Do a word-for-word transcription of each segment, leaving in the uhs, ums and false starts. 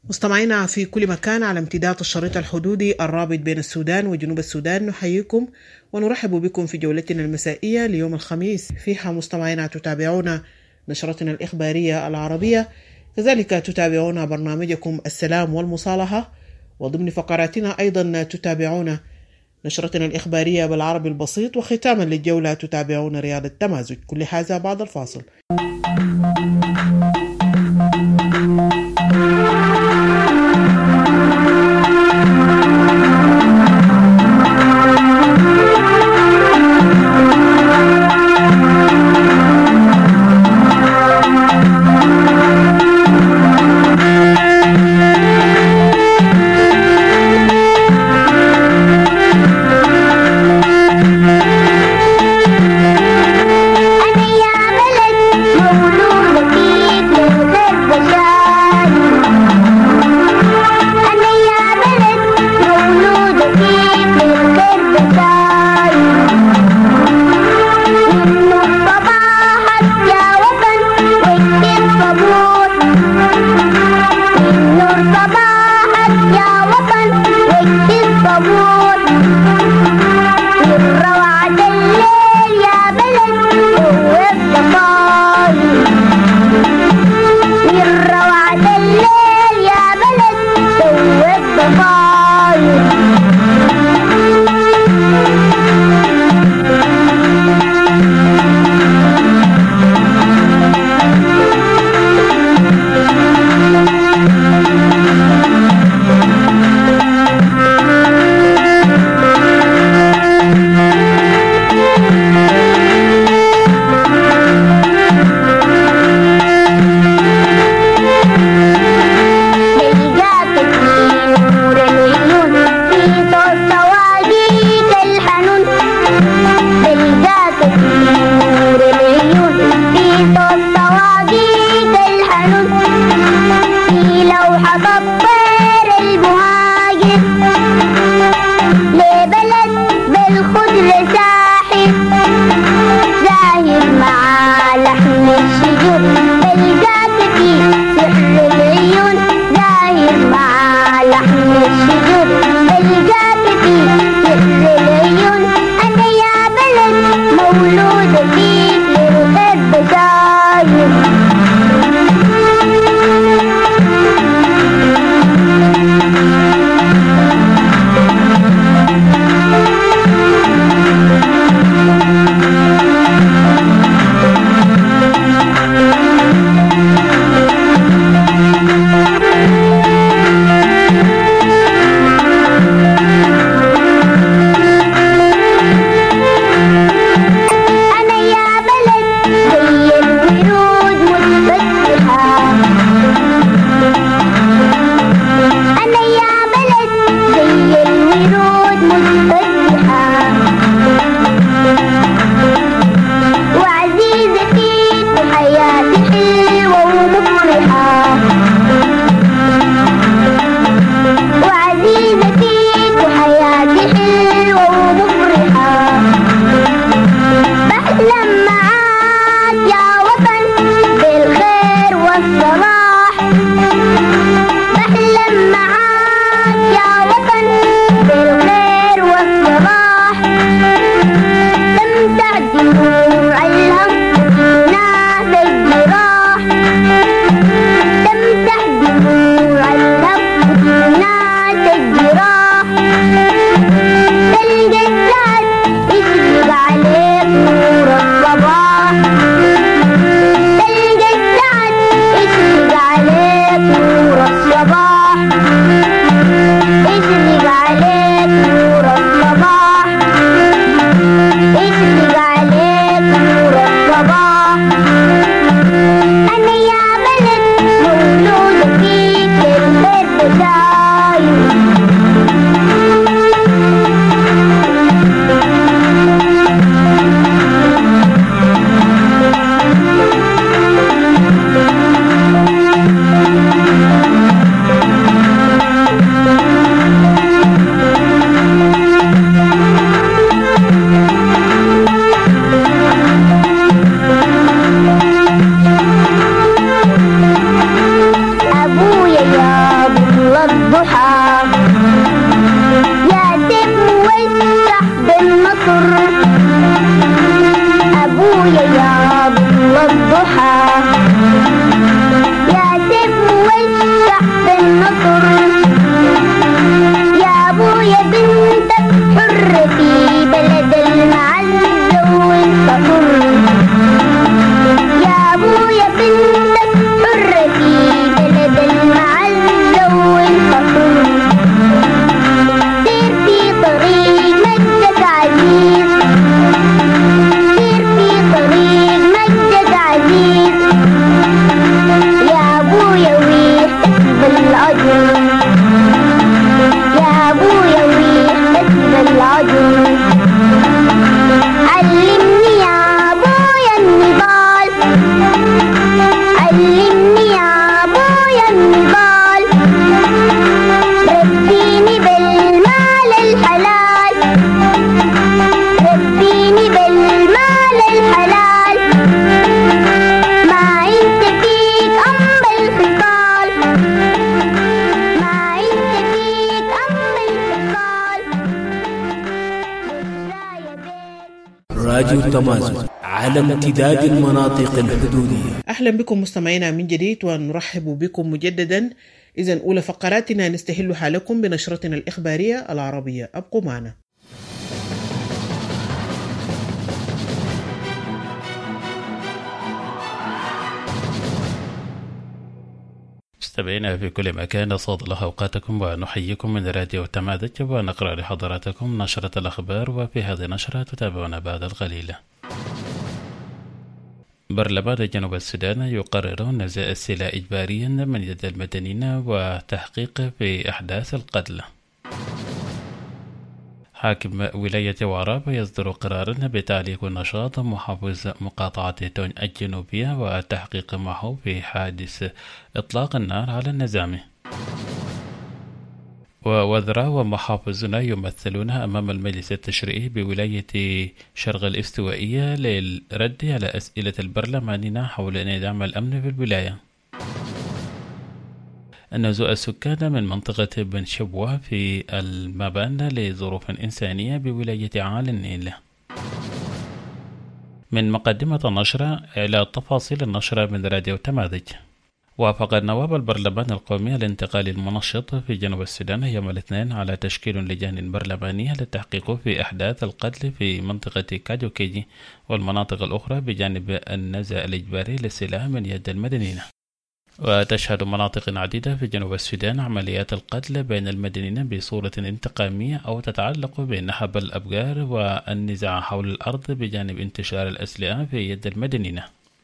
مستمعينا في كل مكان على امتداد الشريط الحدودي الرابط بين السودان وجنوب السودان، نحييكم ونرحب بكم في جولتنا المسائية ليوم الخميس. فيها مستمعينا تتابعون نشرتنا الإخبارية العربية، كذلك تتابعون برنامجكم السلام والمصالحة، وضمن فقراتنا أيضا تتابعون نشرتنا الإخبارية بالعربي البسيط، وختاما للجولة تتابعون رياض التمازج. كل هذا بعد الفاصل. الضحى يا سيف والشعب النصر يا أبويا بنتك حر في بلد المعز والفخر يا أبويا بنتك حر في بلد المعز والفخر سير في طريق مجدك عزيز سير في طريق مجدك عزيز يا أبويا ويحتسب الأجر يا أبويا ويحتسب الأجر علمني يا أبويا النضال علمني يا أبويا النضال ربيني بالمال الحلال ربيني بالمال الحلال ما انت فيك أم الخصال ما انت فيك أم الخصال بشرى يا بيت راديو تمازن على امتداد المناطق الحدودية. أهلا بكم مستمعينا من جديد ونرحب بكم مجددا. إذن أولى فقراتنا نستهل حالكم بنشرتنا الإخبارية العربية، أبقوا معنا. مستمعينا في كل مكان، أسعد الله أوقاتكم ونحييكم من راديو تمازن ونقرأ لحضراتكم نشرة الأخبار، وفي هذه النشرة تتابعون بعد القليل. برلمان جنوب السودان يقرر نزاع السلاح إجباريا من يد المدنيين وتحقيق في أحداث القتل. حاكم ولاية وراب يصدر قرارا بتعليق نشاط محافظ مقاطعة تون الجنوبية والتحقيق معه في حادث إطلاق النار على النظام. ووزراء ومحافظون يمثلون أمام المجلس التشريعي بولاية شرق الاستوائية للرد على أسئلة البرلمانيين حول انعدام الأمن في الولاية. نزوء السكان من منطقة بن شبوة في المبانة لظروف إنسانية بولاية عال النيل. من مقدمة النشرة إلى تفاصيل النشرة من راديو تمازن. وافق النواب البرلمان القومي الانتقالي المنشط في جنوب السودان يوم الاثنين على تشكيل لجان برلمانية للتحقيق في أحداث القتل في منطقة كاجوكيجي والمناطق الأخرى بجانب النزاع الإجباري للسلاح من يد المدنيين. وتشهد مناطق عديدة في جنوب السودان عمليات القتل بين المدنيين بصورة انتقامية أو تتعلق بنهب الأبقار والنزاع حول الأرض بجانب انتشار الأسلحة في يد المدنيين.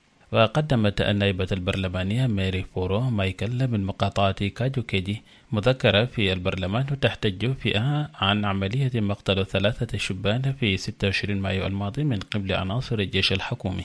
وقدمت النائبة البرلمانية ماري فورو مايكل من مقاطعة كاجوكيجي مذكرة في البرلمان تحتج فيها عن عملية مقتل ثلاثة شبان في ستة وعشرين مايو الماضي من قبل عناصر الجيش الحكومي.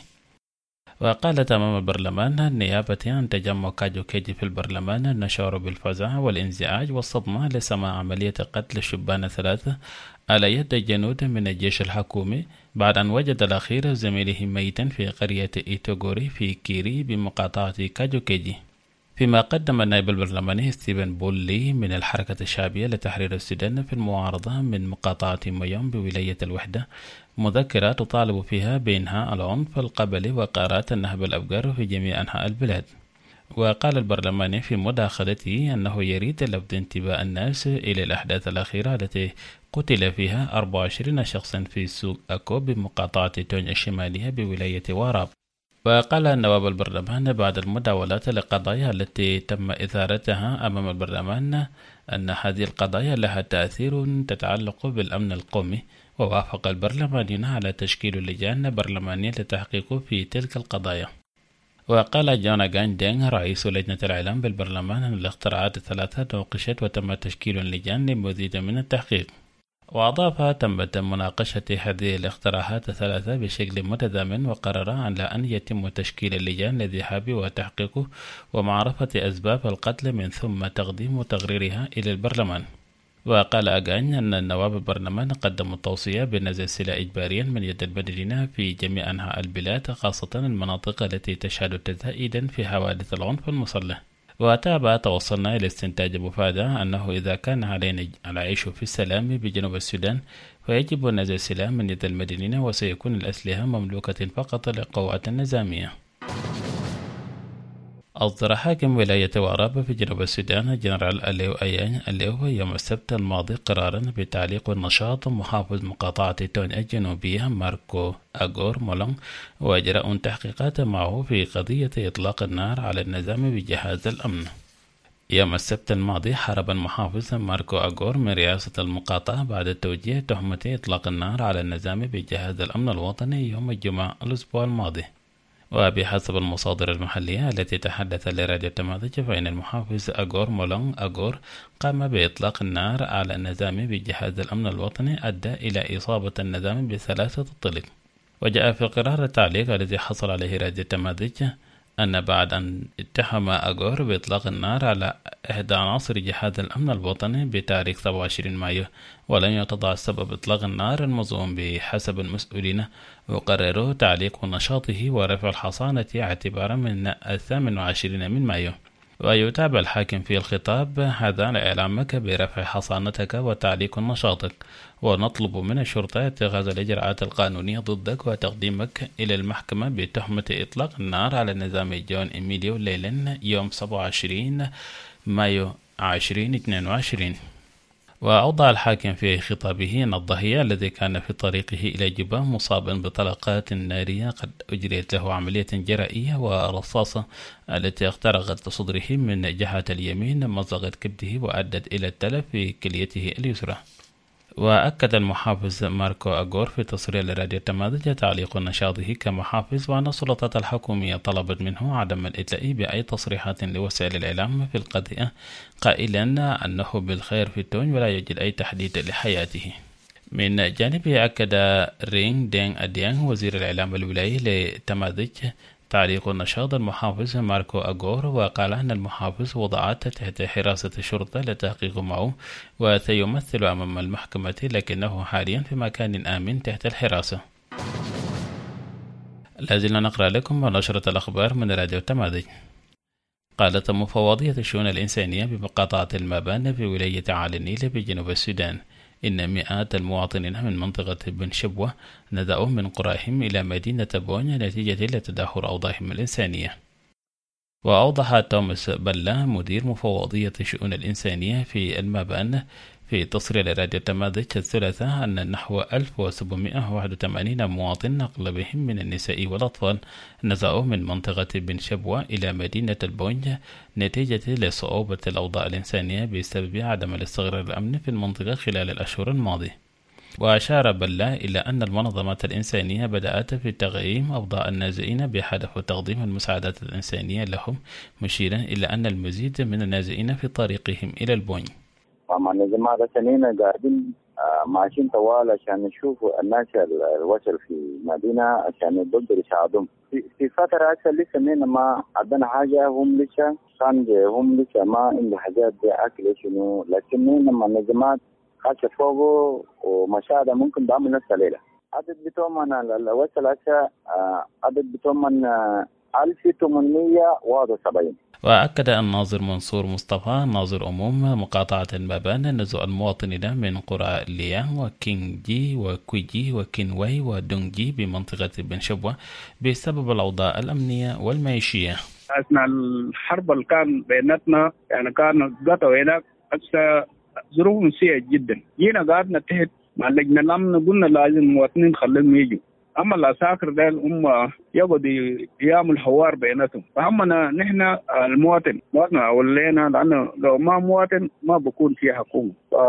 وقالت أمام البرلمان النيابة عن تجمع كاجوكيجي في البرلمان نشعر بالفزع والانزعاج والصدمة لسماع عملية قتل شبان ثلاثة على يد جنود من الجيش الحكومي بعد أن وجد الأخير زميله ميتا في قرية إيتوغوري في كيري بمقاطعة كاجوكيجي. فيما قدم النائب البرلماني ستيفن بولي من الحركة الشعبية لتحرير السودان في المعارضة من مقاطعة ميوم بولاية الوحدة مذكرة تطالب فيها بإنهاء العنف القبلي وقرارات النهب الأبقار في جميع أنحاء البلاد. وقال البرلماني في مداخلته أنه يريد لفت انتباه الناس إلى الأحداث الأخيرة التي قتل فيها أربعة وعشرين شخصا في سوق أكو بمقاطعة تونج الشمالية بولاية واراب. وقال النواب البرلمان بعد المداولات للقضايا التي تم إثارتها أمام البرلمان أن هذه القضايا لها تأثير تتعلق بالأمن القومي، ووافق البرلمانيون على تشكيل لجان برلمانية للتحقيق في تلك القضايا. وقال جونا غاندينغ رئيس لجنة الإعلام بالبرلمان أن الاختراعات الثلاثة نوقشت وتم تشكيل لجان لمزيد من التحقيق. وأضاف تمت مناقشة هذه الاقتراحات الثلاثة بشكل متزامن، وقرر على أن يتم تشكيل اللجان للذهاب وتحقيقه ومعرفة أسباب القتل من ثم تقديم تقريرها إلى البرلمان. وقال أغاني أن النواب البرلمان قدموا التوصية بنزع السلاح إجباريا من يد المدنيين في جميع أنحاء البلاد، خاصة المناطق التي تشهد تزايدا في حوادث العنف المسلح. وتابع توصلنا إلى استنتاج مفادة أنه إذا كان علينا العيش في السلام بجنوب السودان فيجب نزع السلاح من يد المدنيين، وسيكون الأسلحة مملوكة فقط للقوات النظامية. أصدر حاكم ولاية ورابة في جنوب السودان جنرال أليو أيان أليو يوم السبت الماضي قرارا بتعليق النشاط محافظ مقاطعة تون الجنوبية ماركو أغور مولون، وإجراء تحقيقات معه في قضية إطلاق النار على النظام بجهاز الأمن. يوم السبت الماضي حارب المحافظ ماركو أغور من رئاسة المقاطعة بعد توجيه تهمة إطلاق النار على النظام بجهاز الأمن الوطني يوم الجمعة الأسبوع الماضي. وبحسب المصادر المحلية التي تحدث لراديو تماذج، فإن المحافظ أغور مولون أغور قام بإطلاق النار على النظام بجهاز الأمن الوطني أدى إلى إصابة النظام بثلاثة طلق. وجاء في القرار التعليق الذي حصل عليه راديو تماذج أن بعد أن اتهم أغور بإطلاق النار على إحدى عناصر جهاز الأمن الوطني بتاريخ سبعة وعشرين مايو ولم يتضح سبب إطلاق النار المزعوم بحسب المسؤولين، وقرروا تعليق نشاطه ورفع الحصانة اعتبارا من الثامن وعشرين من مايو. ويتابع الحاكم في الخطاب: هذا إعلامك برفع حصانتك وتعليق نشاطك، ونطلب من الشرطة اتخاذ الإجراءات القانونية ضدك وتقديمك إلى المحكمة بتهمة إطلاق النار على نظام جون إميليو ليلين يوم سبعة وعشرين مايو ألفين واثنين وعشرين. وأوضح الحاكم في خطابه أن الضحية الذي كان في طريقه إلى جوبا مصابا بطلقات نارية قد أجريت له عملية جرائية، والرصاصة التي اخترقت صدره من جهة اليمين مزقت كبده وأدت إلى التلف في كليته اليسرى. وأكد المحافظ ماركو أغور في تصريح لراديو تماذج تعليق نشاطه كمحافظ، وأن السلطات الحكومية طلبت منه عدم الإدلاء بأي تصريحات لوسائل الإعلام في القضية، قائلا أنه بالخير في تون ولا يوجد أي تحديد لحياته. من جانبه أكد رينغ دين أديان وزير الإعلام الولايي لتماذج تعليق النشاط المحافظ ماركو أغور، وقال أن المحافظ وضعته تحت حراسة الشرطة للتحقيق معه وسيمثل أمام المحكمة، لكنه حاليا في مكان آمن تحت الحراسة. لازلنا نقرأ لكم نشرة الأخبار من راديو تماذج. قالت مفوضية الشؤون الإنسانية بمقاطعة المابان في ولاية عالي النيل بجنوب السودان إن مئات المواطنين من منطقة بن شبوة ندأوا من قراهم إلى مدينة بونيا نتيجة لتدهور أوضاعهم الإنسانية. وأوضح توماس بلا مدير مفوضية الشؤون الإنسانية في المابان في تصريح لراديو تماذج الثلاثاء أن نحو ألف وسبعمائة وواحد وثمانين مواطن أغلبهم من النساء والأطفال نزعوا من منطقة بن شبوة إلى مدينة البونيا نتيجة لصعوبة الأوضاع الإنسانية بسبب عدم الاستقرار الأمني في المنطقة خلال الأشهر الماضية. وأشار بلا إلى أن المنظمات الإنسانية بدأت في تقييم أوضاع النازئين بهدف تقديم المساعدات الإنسانية لهم، مشيرا إلى أن المزيد من النازئين في طريقهم إلى البونيا. منظمات السنين قاعدين ماشيين طوال عشان نشوفوا الناس الوصل في المدينة عشان يقدروا يساعدهم. في, في فترة أكثر لسه منا ما عندنا حاجة، هم لسه كان هم لسه ما عنده حاجات بأكل شنو، لكن منا منظمات خاصة فوقه ومساعدة ممكن بعمل نفس الليلة. عدد بتومن الوصل هسه عدد بتومن ألف وثمانمائة وواحد وسبعين. وأكد الناظر منصور مصطفى ناظر أموم مقاطعة المابان نزوع المواطنين من قرى ليان وكينجي وكويجي وكينوي ودونجي بمنطقة بن شبوة بسبب الأوضاع الأمنية والمعيشية. أثناء الحرب اللي كان بيناتنا يعني كان قطعوا هناك أكثر ظروف سيئة جدا. جينا قعدنا تحت مع لجنة الأمن قلنا لازم المواطنين نخليهم يجوا، أما العساكر ده هم يقعدوا يعملوا حوار بيناتهم، فهمنا نحن المواطن مواطن أولينا، لأنه لو ما مواطن ما بكون فيه حكومة.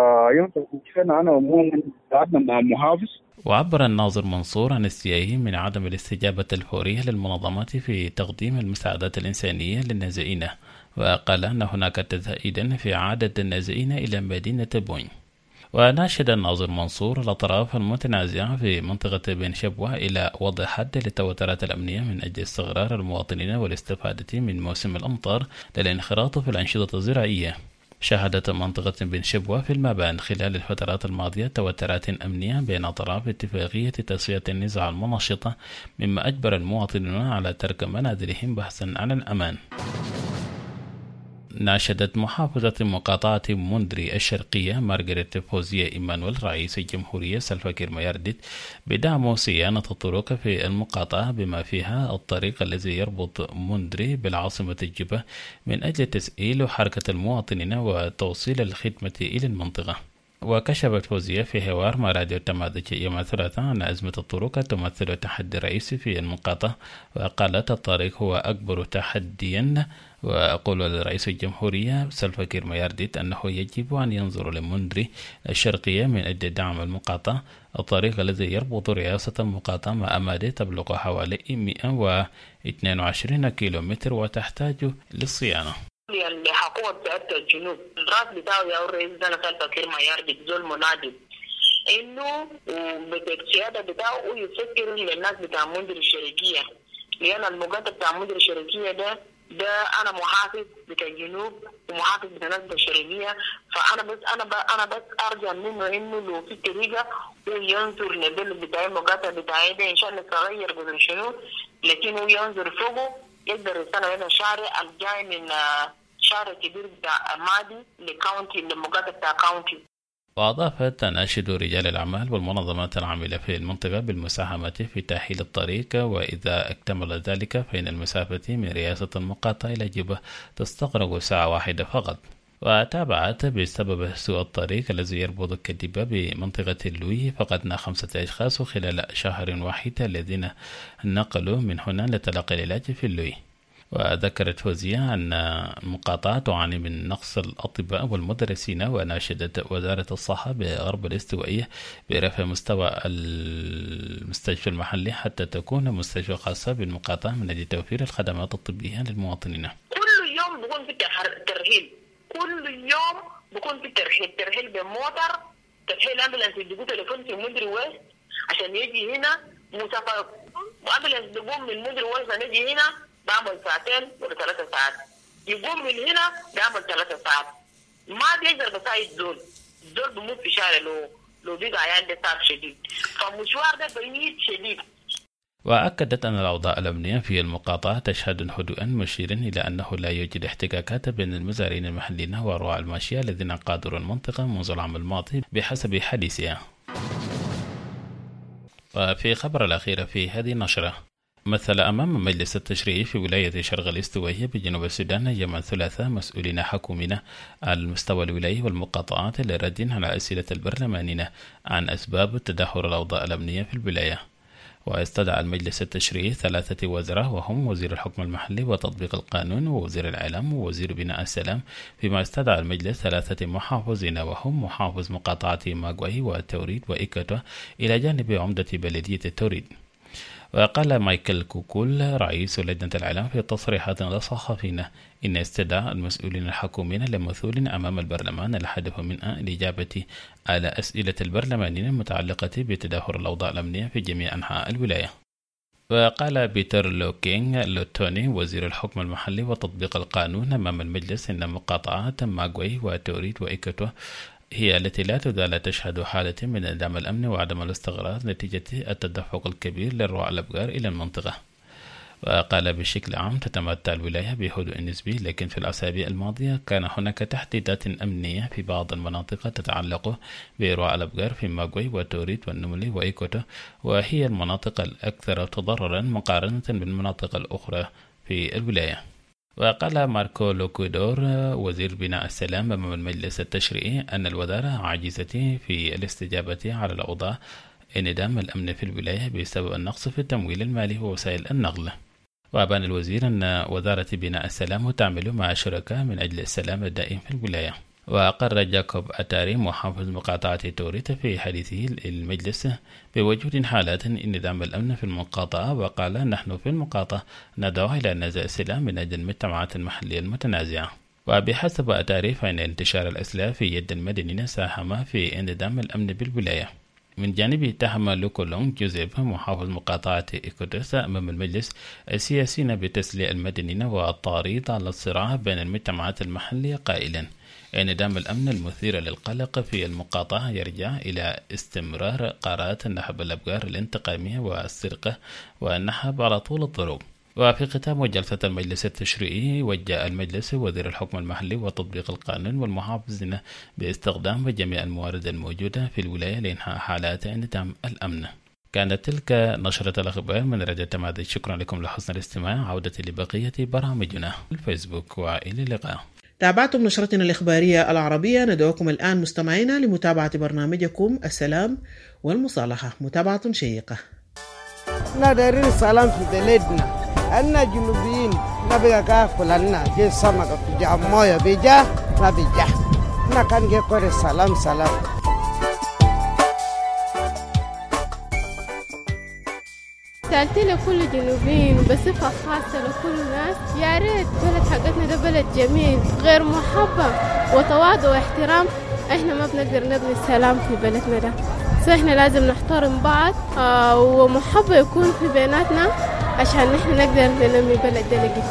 فيوم كنا أنا عموما قعدنا مع محافظ. وعبر الناظر منصور عن استيائه من عدم الاستجابة الفورية للمنظمات في تقديم المساعدات الإنسانية للنازئين، وقال أن هناك تزايدا في عدد النازئين إلى مدينة بونيا. وناشد الناظر منصور الأطراف المتنازعة في منطقة بن شبوة إلى وضع حد للتوترات الأمنية من أجل استقرار المواطنين والاستفادة من موسم الأمطار للانخراط في الأنشطة الزراعية. شهدت منطقة بن شبوة في المابان خلال الفترات الماضية توترات أمنية بين أطراف اتفاقية تسوية النزاع المنشطة، مما أجبر المواطنين على ترك منازلهم بحثا عن الأمان. ناشدت محافظة مقاطعة مندري الشرقية مارغريت فوزية إيمانويل رئيس الجمهورية سلفا كير ميارديت بدعم صيانة الطرق في المقاطعة بما فيها الطريق الذي يربط مندري بالعاصمة الجبة من أجل تسهيل حركة المواطنين وتوصيل الخدمة إلى المنطقة. وكشفت فوزية في حوار مع راديو التماذج يوم الثلاثاء أن أزمة الطرق تمثل تحدي رئيسي في المقاطعة، وقالت الطريق هو أكبر تحديا. وأقول لرئيس الجمهورية سلفا كير ميارديت أنه يجب أن ينظر لمندري الشرقية من أجل دعم المقاطعة، الطريق الذي يربط رئاسة المقاطعة مع أمادي تبلغ حوالي مئة واثنين وعشرين كيلومتر وتحتاج للصيانة. اللي حكومة بتاعت الجنوب الراس بتاعه يا الرئيس ده سلفا كير ميارديت زول منادي إنه بالسيادة بتاعه يفكر للناس بتاع مندري الشرقية، لأن المقاطعة بتاع مندري الشرقية ده ده أنا محافظ بتاع الجنوب ومحافظ بتاع الناس الشرقية، فأنا بس أنا ب... أنا بس أرجع منه إنه لو في طريقة وينظر للبلد بتاعي المقاطعة بتاعي ده إن شاء الله تغير قدر شنو، لكن هو ينظر فوقه يقدر يستنى هنا الشارع الجاي من شارع كبير بتاع أمادي لكاونتي للمقاطعة بتاع كاونتي. وأضافت تناشد رجال الأعمال والمنظمات العاملة في المنطقة بالمساهمة في تأهيل الطريق، وإذا اكتمل ذلك فإن المسافة من رئاسة المقاطعة إلى جبة تستغرق ساعة واحدة فقط. وتابعت بسبب سوء الطريق الذي يربط كديبة بمنطقة اللوي فقدنا خمسة أشخاص خلال شهر واحد الذين نقلوا من هنا لتلقي العلاج في اللوي. وذكرت فوزية أن المقاطعة تعاني من نقص الأطباء والمدرسين، وناشدت وزارة الصحة بغرب الاستوائية برفع مستوى المستشفى المحلي حتى تكون مستشفى خاصة بالمقاطعة من أجل توفير الخدمات الطبية للمواطنين. كل يوم بكون في ترحيل، كل يوم بكون في ترحيل ترحيل بموتر، ترحيل أمبولانس يجيبوا تليفون في مدري ويست عشان يجي هنا مسافة، أمبولانس بيقوم من مدري ويست عشان يجي هنا بعمل ساعتين ولا ثلاثة ساعات، يقوم من هنا بعمل ثلاثة ساعات، ما بيقدر بساعد دول دول بموت في شارع لو لو بيقع عند تعب شديد، فالمشوار ده بعيد شديد. وأكدت أن الأوضاع الأمنية في المقاطعة تشهد هدوءا، مشيرا إلى أنه لا يوجد احتكاكات بين المزارعين المحليين ورعاة الماشية الذين قادروا المنطقة منذ العام الماضي بحسب حديثها. وفي خبر الأخير في هذه النشرة، مثل أمام مجلس التشريعي في ولاية شرق الاستوائية بجنوب السودان يوم الثلاثاء مسؤولين حكومين على المستوى الولايي والمقاطعات لرد على أسئلة البرلمانيين عن أسباب تدهور الأوضاع الأمنية في الولاية. واستدعى المجلس التشريعي ثلاثة وزراء وهم وزير الحكم المحلي وتطبيق القانون ووزير الإعلام ووزير بناء السلام، فيما استدعى المجلس ثلاثة محافظين وهم محافظ مقاطعة ماغواي والتوريد وإيكاتو إلى جانب عمدة بلدية التوريد. وقال مايكل كوكول رئيس لجنة الإعلام في تصريحات للصحفيين إن استدعاء المسؤولين الحكوميين لمثول أمام البرلمان الهدف منها الإجابة على أسئلة البرلمانيين المتعلقة بتدهور الأوضاع الأمنية في جميع أنحاء الولاية. وقال بيتر لوكينغ لوتوني وزير الحكم المحلي وتطبيق القانون أمام المجلس إن مقاطعات ماغواي وتوريد وإيكاتو هي التي لا تزال تشهد حالة من انعدام الأمن وعدم الاستقرار نتيجة التدفق الكبير للرعاة الأبقار إلى المنطقة. وقال بشكل عام تتمتع الولاية بهدوء نسبي، لكن في الأسابيع الماضية كان هناك تحديدات أمنية في بعض المناطق تتعلق برعاة الأبقار في ماغواي وتوريد والنملي وإيكوتو، وهي المناطق الأكثر تضررا مقارنة بالمناطق الأخرى في الولاية. وقال ماركو لوكودور وزير بناء السلام أمام المجلس التشريعي أن الوزارة عاجزة في الاستجابة على الأوضاع انعدام الأمن في الولاية بسبب النقص في التمويل المالي ووسائل النقل. وأبان الوزير أن وزارة بناء السلام تعمل مع شركاء من أجل السلام الدائم في الولاية. وأقر جاكوب أتاري محافظ مقاطعة توريت في حديثه للمجلس بوجود حالات انعدام الأمن في المقاطعة، وقال نحن في المقاطعة ندعو إلى نزع السلام من أجل المجتمعات المحلية المتنازعة. وبحسب أتاري فإن انتشار الأسلحة في يد المدنيين ساهم في انعدام الأمن بالولاية. من جانبه اتهم لوكولونغ جوزيف محافظ مقاطعة إيكوتوس أمام المجلس السياسيين بتسلية المدنيين والتعريض على الصراع بين المجتمعات المحلية، قائلا انعدام الأمن المثير للقلق في المقاطعة يرجع إلى استمرار قرارات نهب الأبقار الانتقامية والسرقة والنهب على طول الطرق. وفي ختام جلسة المجلس التشريعي وجه المجلس وزير الحكم المحلي وتطبيق القانون والمحافظين باستخدام جميع الموارد الموجودة في الولاية لإنهاء حالات انعدام الأمن. كانت تلك نشرة الأخبار من راديو تماذج. شكرا لكم لحسن الاستماع. عودة لبقية برامجنا الفيسبوك، وإلى اللقاء. تابعتم نشرتنا الإخبارية العربية. ندعوكم الآن مستمعينا لمتابعة برنامجكم السلام والمصالحة، متابعة شيقة. نادرين السلام في بلدنا، أنا جنوبيين نبغى كافل لنا جي سمكة في جاه موية بيجاه نبيجاه نكان جي كوري سلام سلام. سألت لكل جنوبيين بصفة خاصة لكل الناس، يا ريت بلد حقتنا ده بلد جميل غير محبة وتواضع واحترام. احنا ما بنقدر نبني السلام في بلدنا ده، فاحنا لازم نحترم بعض آه ومحبة يكون في بيناتنا عشان نحن نقدر ننمي بلد ده لقدام.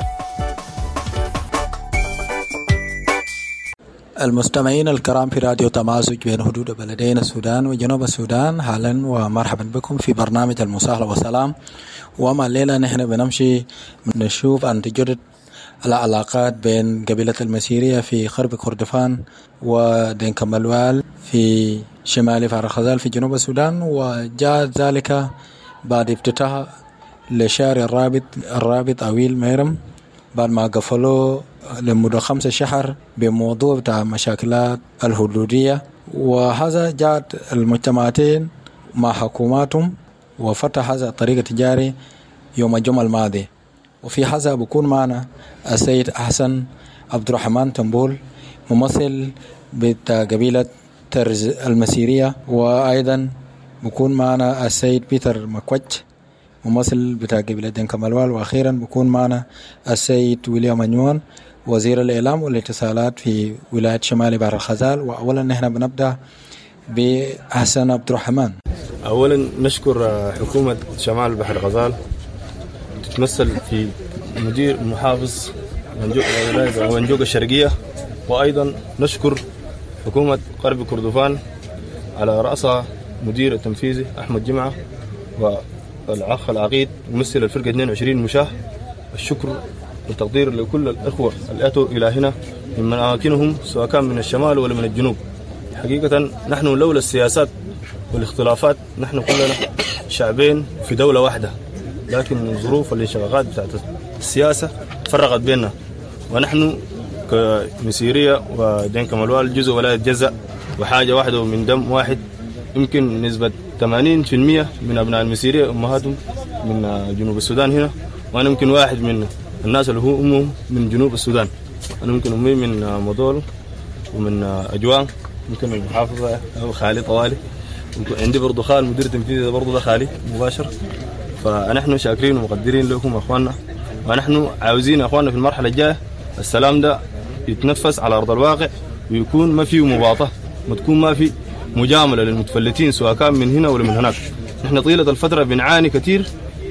المستمعين الكرام في راديو تمازج بين حدود بلدين السودان وجنوب السودان، اهلا ومرحبا بكم في برنامج المصالحة والسلام. وما الليلة نحن بنمشي نشوف أن تجدد العلاقات بين قبيلة المسيرية في غرب كردفان ودين كمالوال في شمال فارغ غزال في جنوب السودان، وجاء ذلك بعد افتتاح لشارع الرابط الرابط أويل ميرم بعد ما قفلوا لمدة خمسة شهر بموضوع بتاع مشاكلات الحدودية. وهذا جاءت المجتمعاتين مع حكوماتهم وفتح هذا الطريق التجاري يوم الجمعة الماضي. وفي هذا بكون معنا السيد أحسن عبد الرحمن تنبول ممثل بتاع قبيلة ترز المسيرية، وأيضا بكون معنا السيد بيتر مكوتش ممثل بتاع قبيلة دين كمالوال، وأخيرا بكون معنا السيد ويليام أنيون وزير الإعلام والاتصالات في ولاية شمال بحر الغزال. وأولا نحن بنبدأ بأحسن عبد الرحمن. أولا نشكر حكومة شمال بحر الغزال تتمثل في مدير محافظ ونجوق الشرقية، وأيضا نشكر حكومة غرب كردفان على رأسها مدير التنفيذي أحمد جمعة والأخ العقيد ممثل الفرقة اثنين وعشرين مشاه. الشكر والتقدير لكل الأخوة اللي أتوا إلى هنا من أماكنهم سواء كان من الشمال ولا من الجنوب. حقيقة نحن لولا السياسات والاختلافات نحن كلنا شعبين في دولة واحدة، لكن الظروف والانشقاقات بتاعت السياسة فرقت بيننا، ونحن كمسيرية ودين كمالوال جزء ولاية جزء وحاجة واحدة ومن دم واحد. يمكن نسبة ثمانين بالمئة من أبناء المسيرية أمهاتهم من جنوب السودان هنا، وأنا يمكن واحد من الناس اللي هو أمهم من جنوب السودان. أنا يمكن أمي من مودول ومن أجوان، يمكن المحافظة أو خالي طوالي، عندي برضو خال مدير تنفيذي برضو ده خالي مباشر. فنحن شاكرين ومقدرين لكم أخواننا، ونحن عاوزين أخواننا في المرحلة الجاية السلام ده يتنفس على أرض الواقع، ويكون ما فيه مباطة، ما تكون ما في مجاملة للمتفلتين سواء كان من هنا ولا من هناك. نحن طيلة الفترة بنعاني كثير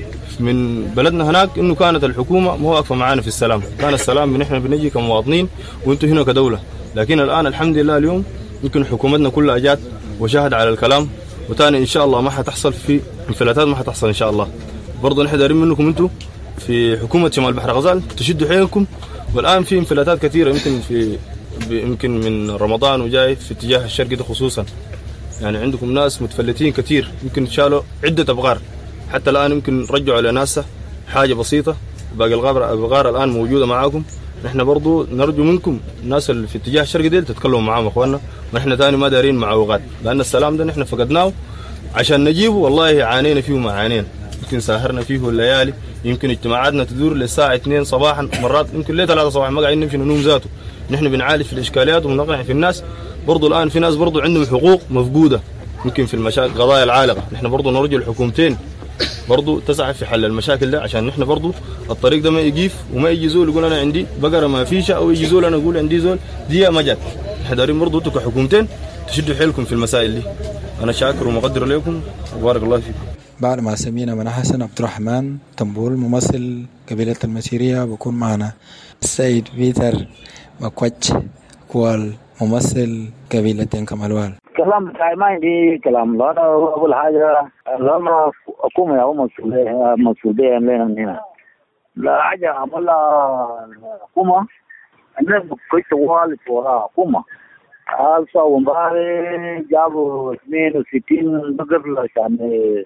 من بلدنا هناك إنه كانت الحكومة مو واقفة معانا في السلام، كان السلام من إحنا بنجي كمواطنين وإنتوا هنا كدولة. لكن الآن الحمد لله اليوم يمكن حكومتنا كلها جات وشاهد على الكلام، وتاني إن شاء الله ما حتحصل في انفلاتات، ما حتحصل إن شاء الله. برضو نحن دارين منكم إنتوا في حكومة شمال بحر غزال تشدوا حيلكم. والآن في انفلاتات كثيرة يمكن في يمكن من رمضان وجاي في اتجاه الشرقي ده خصوصا، يعني عندكم ناس متفلتين كثير يمكن شالوا عدة أبغار، حتى الآن يمكن رجعوا لناسة حاجة بسيطة، باقي الأبغار الآن موجودة معاكم. نحن برضو نرجو منكم الناس اللي في اتجاه الشرقي ديل تتكلموا معاهم أخواننا، ونحن تاني ما دارين معوقات، لأن السلام ده نحن فقدناه عشان نجيبه. والله عانينا فيه ما عانينا، يمكن ساهرنا فيه الليالي، يمكن اجتماعاتنا تدور للساعة اثنين صباحا، مرات يمكن ليه ثلاثة صباحا ما قاعدين نمشي ننوم ذاته. نحن بنعالج في الإشكاليات ونقنع في الناس. برضو الآن في ناس برضو عندهم حقوق مفقودة يمكن في المشاكل قضايا العالقة. نحن برضو نرجو الحكومتين برضو تسعى في حل المشاكل ده، عشان نحن برضو الطريق ده ما يجيف وما يجي زول يقول أنا عندي بقرة ما فيشة، أو يجي زول أنا أقول عندي زول دي ما جات. نحن دارين برضو أنتوا كحكومتين تشدوا حيلكم في المسائل دي. أنا شاكر ومقدر لكم وبارك الله فيكم. بعد ما سمينا من حسن عبد الرحمن تنبول ممثل قبيلة المسيرية، بكون معنا السيد بيتر مكوتش كوال ممثل قبيلة دين كمالوال. كلام بتاعي ما عندي كلام، لا أنا أول حاجة لما أقوم يا مسؤولية مسؤولية لنا هنا لا حاجة عملها حكومة الناس كويس طوال وراها حكومة. ألفا ومباري جابوا اثنين وستين بقر عشان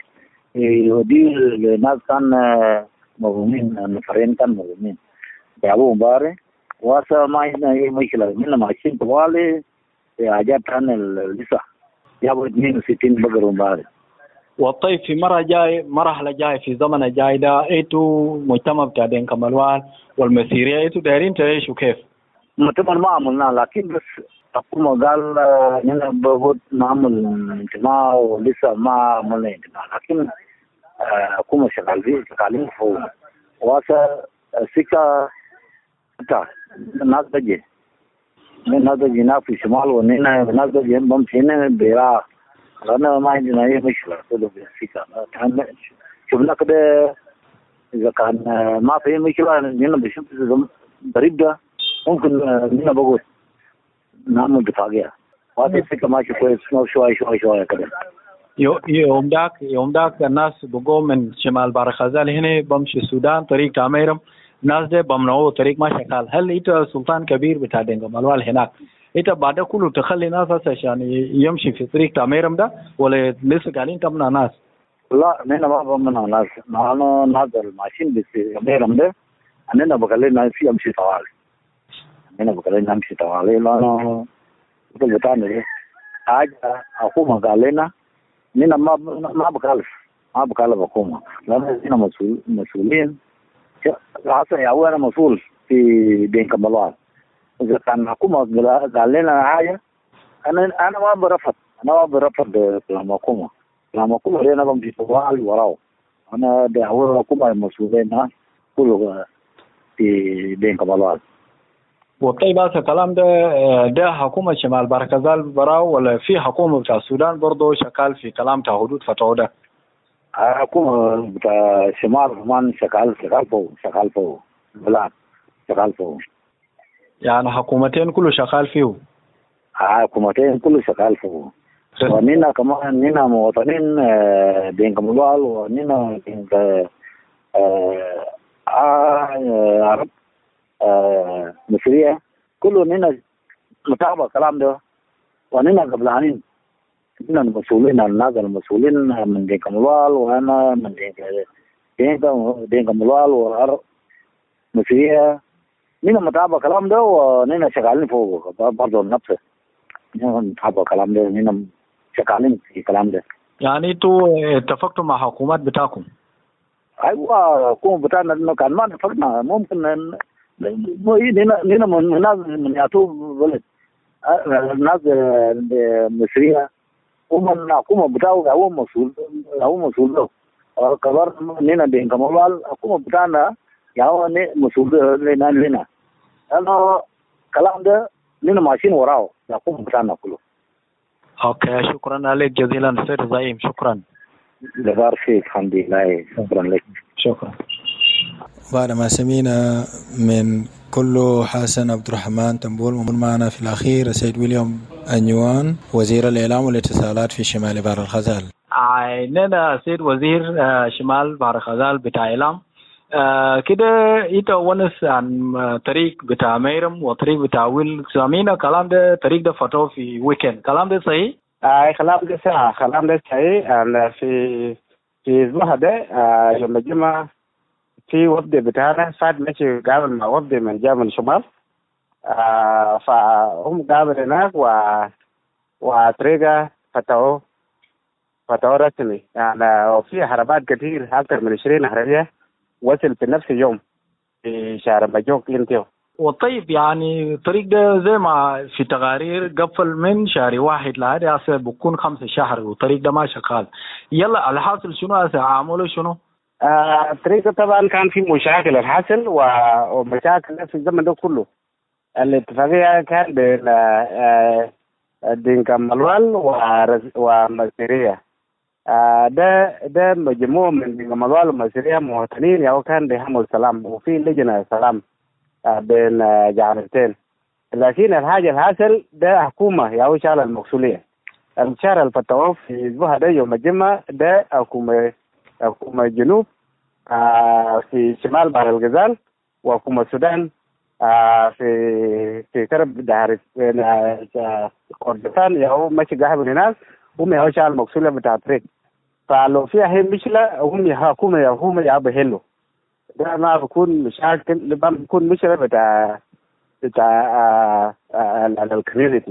يودي الناس كان مظلومين، نفرين كان مظلومين جابوا مباري واسا ما عندنا أي مشكلة من ماشيين طوالي في حاجات كان لسه جابوا اثنين وستين بقر مباري. والطيب في مرة جاي مرحلة جاي في زمن جاي ده ايتو مجتمع بتاع دينكا ملوان والمسيرية ايتو دايرين تعيشوا كيف؟ مجتمع ما عملنا لكن بس حكومة قال هنا بقول نعمل انتماء ولسه ما عملنا انتماء، لكن حكومة شغالين شغالين فوق واسا سكة بتاع الناس بجي الناس بجي هنا في الشمال ونينا الناس بجي بمشي هنا بيرا لأن ما عندنا أي مشكلة كله بالسكة. شفنا كده إذا كان ما في مشكلة هنا بشوف الطريق ده ممكن هنا بقول نعمل بطاقية وهذه السكة ماشي كويس شوي شوي شوي كده. يوم داك يوم داك الناس بقوا من شمال بحر الغزال هنا بمشي السودان طريق تعميرهم الناس ده بمنعوا طريق ما شغال. هل انت سلطان كبير بتاع دينكا ملوان هناك انت بعد كله تخلي ناس عشان يمشي في طريق تعميرهم ده ولا لسه قاعدين تمنع ناس؟ لا نحن ما بمنع ناس، نحن ناس الماشيين في تعميرهم ده أننا بخلي ناس يمشي طوالي، أننا بخلي نمشي طوالي لأنه مثل بتاعنا ده حاجة حكومة قال لنا نحن ما ما بخالف ما بخالف حكومة لأن نحن مسؤول مسؤولين. حسن يا أنا مسؤول في دينكا ملوان، إذا كان حكومة قال لنا حاجة أنا أنا ما برفض أنا ما برفض كلام حكومة كلام حكومة أنا بمشي طوال وراه. أنا ده هو حكومة المسؤولين كله في دينكا ملوان. والطيب هذا الكلام ده ده حكومة شمال بحر الغزال براو ولا في حكومة بتاع السودان برضه شغال في كلام تاع حدود فتوى ده؟ حكومة بتاع شمال كمان شغال شغال فوق شغال فوق بلاد شغال فوق. يعني حكومتين كله شغال فيه. حكومتين كله شغال فوق. ونينا كمان نينا مواطنين دينكا ملوان ونينا دينكا عرب مصرية كله نينا متابع الكلام ده ونينا قبلانين نينا المسؤولين الناس المسؤولين من دينكا ملوان وانا من دينكا دينكا دينكا ملوان وعرب مصرية نينا متابع الكلام ده ونينا شغالين فوق برضه نفسه نينا متابع الكلام ده نينا شغالين في الكلام ده. يعني انتوا اتفقتوا مع حكومات بتاعكم؟ ايوه الحكومة بتاعنا انه كان ما اتفقنا ممكن هنا هنا من ناس من يعطوه بلد الناس مصرية هم الحكومة بتاعه هو مسؤول هو مسؤول له كبار هنا دينكا ملوان الحكومة بتاعنا هو مسؤول لنا لنا لأنه الكلام ده لنا ماشيين وراه الحكومة بتاعنا كله. اوكي شكرا لك جزيلا سيد زعيم شكرا. جزاك فيك الحمد لله شكرا لك. شكرا. بعد ما سمينا من كله حسن عبد الرحمن تنبول ومن معنا في الأخير السيد ويليام أنيوان وزير الإعلام والاتصالات في شمال بحر الغزال. عيننا سيد وزير شمال بحر الغزال بتاع إعلام كده إنت ونس عن طريق بتاع ميرم وطريق بتاع ويل سامينا كلام ده طريق ده فتو في ويكند كلام ده صحيح؟ آه كلام ده صحيح كلام ده صحيح. أنا في في الزمن ده يوم الجمعة في وفد بتاعنا ساعد ماشي قابل مع وفد من جاء من الشمال آه فهم قابل هناك و وطريقة فتحوا فتحوا رسمي يعني وفي حربات كثير أكثر من عشرين حربية وصل في نفس اليوم في شهر بجوك انتيو. والطيب يعني الطريق ده زي ما في تقارير قفل من شهر واحد لهذا هسه بكون خمسة شهر والطريق ده ما شغال. يلا الحاصل شنو هسه عامله شنو؟ آه الطريق طبعا كان في مشاكل الحاصل ومشاكل في الزمن ده كله. الاتفاقية كان بين آه دينكا ملوان ومصرية. آه ده ده مجموعة من دينكا ملوان ومصرية مواطنين يعني كان بيحمل سلام وفي لجنة سلام آه بين آه جانبتين. لكن الحاجة الحاصل ده حكومة يعني شال المقصولية. الشهر الفتوى في أسبوع ده يوم الجمعة ده حكومة حكومة الجنوب آه في شمال بحر الغزال، وحكومة السودان آه في في كرب دهر كردستان يهو ماشي قاعد هناك، هم يهو شال مقصولة بتاع طريق. فلو فيها هي مشكلة هم يحكموا يهم يابهلوا، ده ما بكون مشاكل، لما بكون مشكلة بتاع بتاع الكوميونتي.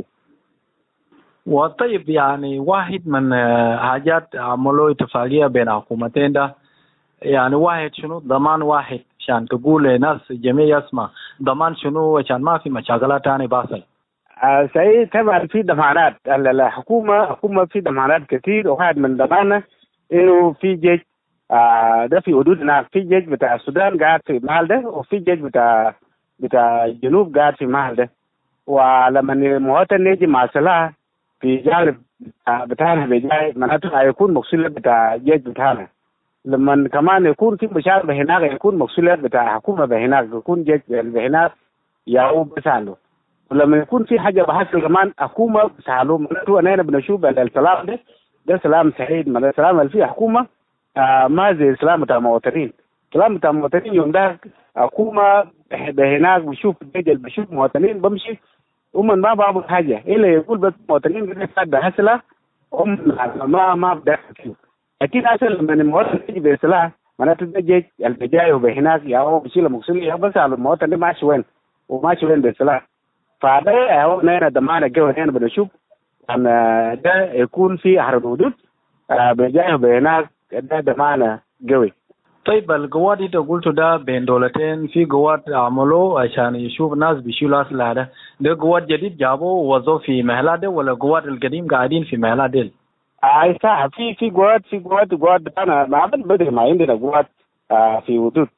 وطيب يعني واحد من حاجات عملوا اتفاقية بين حكومتين ده، يعني واحد شنو ضمان واحد عشان تقول للناس جميع يسمع ضمان شنو عشان ما في مشاكلات تاني باصل. آه سعيد طبعا في ضمانات، الحكومة حكومة في ضمانات كثير، وواحد من ضمانها انه في جيش آه ده في حدودنا، في جيش بتاع السودان قاعد في المحل ده، وفي جيش بتاع بتاع الجنوب قاعد في المحل ده. ولما المواطن يجي مع سلاح في جانب بتاعنا بجاي معناته هيكون مقصود بتاع جيش بتاعنا. لما كمان يكون في مشاكل هناك يكون مقصود بتاع حكومة هناك، يكون جيش هناك ياو بساله. ولما يكون في حاجة بحث كمان حكومة بساله، معناته أنا بنشوف السلام ده ده سلام سعيد، من السلام اللي فيه حكومة آه ما زي السلام بتاع المواطنين. السلام بتاع المواطنين يوم ده حكومة هناك بشوف الجيش، بشوف مواطنين بمشي هم ما بعمل حاجة إلا يقول بس مواطنين بنفسد بحسلة هم ما ما بدأت فيه. أكيد أصلا لما المواطن يجي بسلاح معناته ده جيش البجاي وبهناك يا هو بيشيل مقصود يا بس على المواطن ده ماشي وين وماشي وين بسلاح. فده هو نحن ضمانة جو نحن بنشوف أن ده يكون في حرب حدود بجاي وبهناك، ده ضمانة قوي. طيب القوات اللي قلتوا ده بين دولتين، في قوات عملوا عشان يشوف الناس بيشيلوا أسلحة، ده ده قوات جديد جابوا ووظفوا في مهلات ده ولا قوات القديم قاعدين في مهلات ديل؟ أي صح، في في قوات في قوات قوات بتاعنا ما بدل ما عندنا قوات آه في حدود،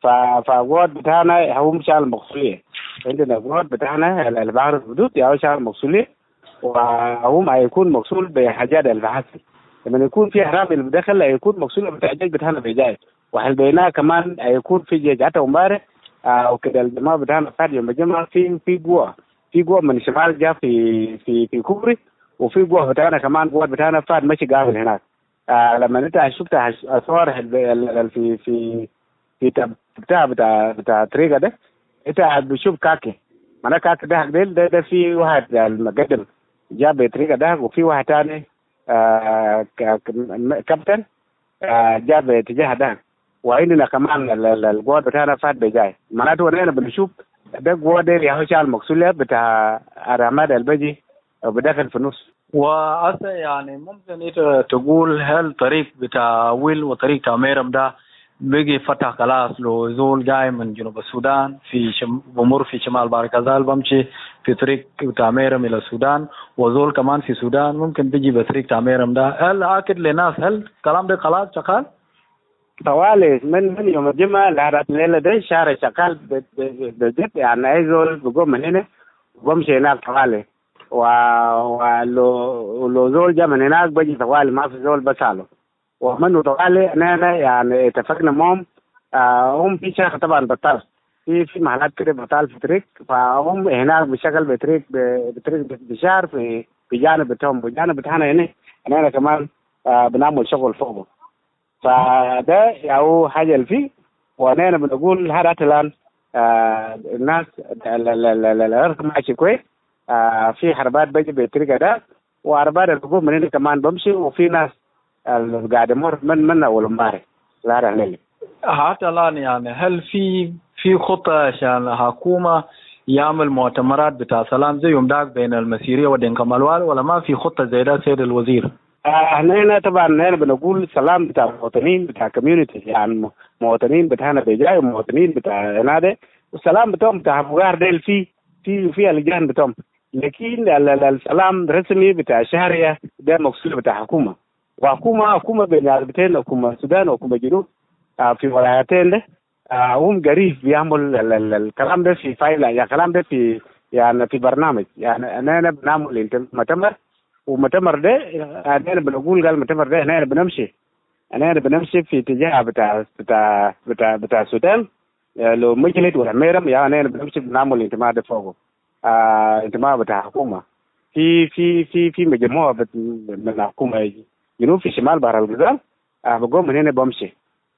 فقوات بتاعنا هم شال مقصولية، عندنا قوات بتاعنا اللي بعرف الحدود يا شال مقصولية، وهم هيكون مقصول بحاجات البحث. لما يكون في حرام اللي بدخل هيكون مقصول بتاع الجيش بتاعنا بجاي، وحل بينها كمان هيكون في جيش حتى امبارح آه وكده الجماعه بتاعنا فاد يوم الجمعه في في قوه في قوه من الشمال جاء في في في كوبري، وفي قوه بتاعنا كمان قوه بتاعنا فاد ماشي قاعد هناك. آه لما انت شفت الصور في في في بتاع بتاع بتاع طريقه ده انت بتشوف كاكي، معناه كاكي ده ده ده في واحد المقدم جاب بطريقه ده، وفي واحد ثاني آه كابتن آه جاب باتجاه ده، وعندنا كمان القوات بتاعنا فات بجاي. معناته احنا بنشوف ده القوات دي اللي هو المقصوليه بتاع الرماد البجي بداخل في النص. وأصلا يعني ممكن انت تقول هل طريق بتاع ويل وطريق تاميرم ده بيجي فتح خلاص لو زول جاي من جنوب السودان في شم... بمر في شمال بحر الغزال بمشي في طريق تاميرم الى السودان، وزول كمان في السودان ممكن بيجي بطريق تاميرم ده، هل اكد للناس هل الكلام ده خلاص شغال؟ طوالي من من يوم الجمعة لحد الليلة ده شهر شغال بجد، يعني أي زول بقوم من هنا بمشي هناك طوالي، ولو لو زول جا من هناك بجي طوالي ما في زول بساله، ومنه طوالي أنا يعني اتفقنا معهم. آه هم في شيخ طبعا بطال في في محلات كده بطال في طريق، فهم هناك بشكل بطريق بطريق بشهر في بجانب بتاعهم، بجانب بتاعنا هنا أنا كمان آه بنعمل شغل فوقه. فده هو حاجة اللي فيه، وانا بنقول هذا الان آه الناس الارض ماشي كويس، آه في حربات بيجي بالطريقه ده، وحربات الحكومه من هنا كمان بمشي، وفي ناس قاعد يمر من من اول امبارح لا رحله. حتى الان يعني هل في في خطه عشان الحكومه يعمل مؤتمرات بتاع سلام زي يوم داك بين المسيريه ودينكا ملوال، ولا ما في خطه زي ده سيد الوزير؟ احنا هنا طبعا هنا بنقول السلام بتاع المواطنين بتاع كوميونتي، يعني مواطنين بتاعنا بيجاي ومواطنين بتاع هنا، والسلام بتاعهم بتاع مغار ديل في في في اللجان بتاعهم، لكن السلام الرسمي بتاع الشهريه ده مقصود بتاع حكومه، وحكومه حكومه بين عربتين، حكومه السودان وحكومه الجنوب في ولايتين ده هم قريب بيعمل الكلام ده في فايل، يعني الكلام ده في يعني في برنامج، يعني انا بنعمل مؤتمر، ومؤتمر ده انا بنقول قال المؤتمر ده احنا بنمشي احنا بنمشي في اتجاه بتاع بتاع بتاع بتاع السودان لو مجلد ولا ميرم، يعني احنا بنمشي بنعمل انتماء ده فوقه آه انتماء بتاع حكومه في في في في مجموعه من الحكومه جنوب في شمال بحر الغزال. آه بقوم من هنا بمشي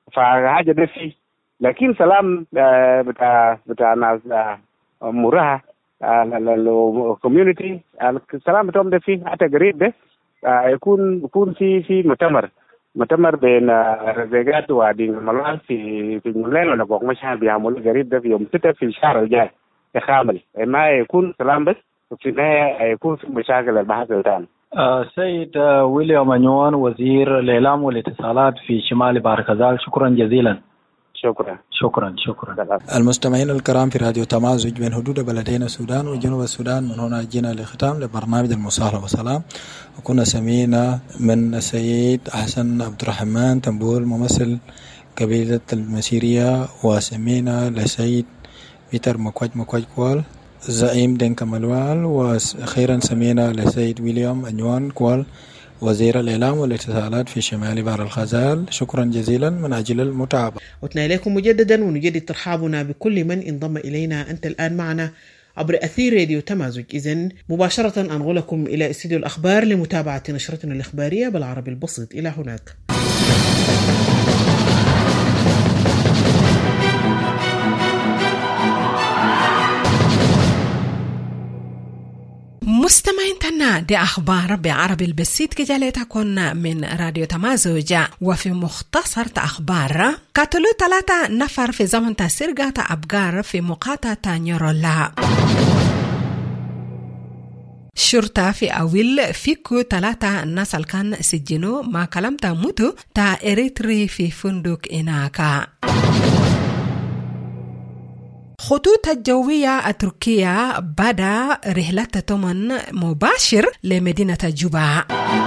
فحاجه ده فيه. لكن سلام بتاع بتاع ناس مرها الكوميونتي السلام بتاعهم ده فيه حتى قريب ده يكون يكون في في مؤتمر مؤتمر بين الرزاقات ودين الملوان في في المولين ولا بوق مشان بيعملوا قريب ده في يوم ستة في الشهر الجاي كامل. ما يكون سلام بس وفي النهاية يكون في مشاكل البحث الثاني. آه سيد آه ويليام أنيون وزير الإعلام والاتصالات في شمال بحر غزال، شكرا جزيلا. شكرا شكرا شكرا. المستمعين الكرام في راديو تمازج بين حدود بلدين السودان وجنوب السودان، من هنا جينا لختام لبرنامج المصاهلة والسلام، وكنا سمينا من السيد أحسن عبد الرحمن تنبول ممثل قبيلة المسيرية، وسمينا لسيد بيتر مكوج مكوج كوال زعيم دنكا ملوال، وأخيرا سمينا لسيد ويليام أنيون كوال وزير الإعلام والاتصالات في شمال بحر الغزال. شكرا جزيلا من أجل المتابعة. عدنا إليكم مجددا ونجدد ترحابنا بكل من انضم إلينا. أنت الآن معنا عبر أثير راديو تمازج، إذن مباشرة أنقلكم إلى استديو الأخبار لمتابعة نشرتنا الإخبارية بالعربي البسيط. إلى هناك. مستمعين تنا دي أخبار بعربي البسيط كجالتكن من راديو تمازج. وفي مختصر أخبار، قتلوا ثلاثة نفر في زمن سرقة أبقار في مقاطعة نيرولا. شرطة في أويل فيكو ثلاثة ناس كان سجنوا ما كلام تموتوا تا إريتري في فندق إناكا. خطوط الجوية التركية بدأ رحلة طمن مباشر لمدينة جوبا.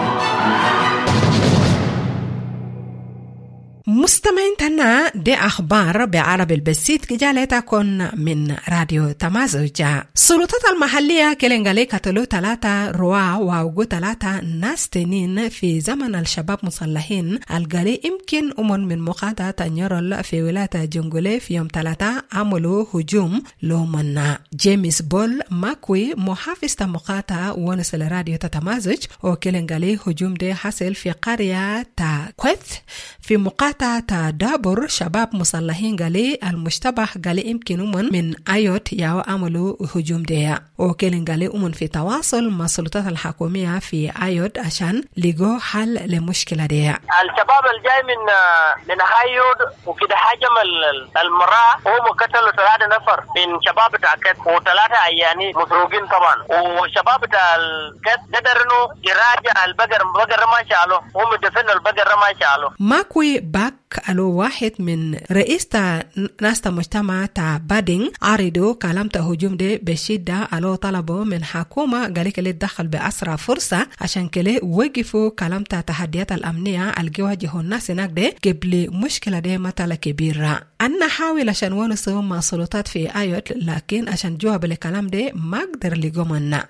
مستمعين تنا دي أخبار بعربي البسيط كجالتكن من راديو تمازج. السلطات المحلية كلنغالي قتلوا ثلاثة رواة ووقوا ثلاثة ناس تانيين في زمن الشباب مسلحين القالي يمكن أمن من مقاطعة نيرول في ولاية جنغولي في يوم ثلاثة عملوا هجوم لومنا. جيمس بول ماكوي محافظ مقاطعة ونس الراديو تتمازج وكلنغالي هجوم دي حصل في قرية تا كويث في مقاطعة تدابر شباب مسلحين قالي المشتبه قالي يمكن أمن من أيوت ياو عملوا هجوم دي. وكلن قالي أمن في تواصل مع السلطات الحكومية في أيوت عشان لقوا حل لمشكلة دي. الشباب الجاي من من أيوت وكده حجم المرأة هم قتلوا ثلاثة نفر من شباب تاكت وثلاثة أياني مسروقين طبعا، وشباب تاكت قدروا يراجع البقر بقر ما شالوا، هم دفنوا البقر ما شالوا. ماكوي باك ألو واحد من رئيس ناس مجتمع تا بادين عرضوا كلام هجوم دي بشدة. ألو طلبوا من حكومة قال لك اللي تدخل بأسرع فرصة عشان كله وقفوا كلام تحديات الأمنية الجواجه الناس هناك دي قبل مشكلة دي مثلا كبيرة. أنا حاول عشان ونسوا مع السلطات في آيوت، لكن عشان جواب الكلام دي ما قدر لقومنا.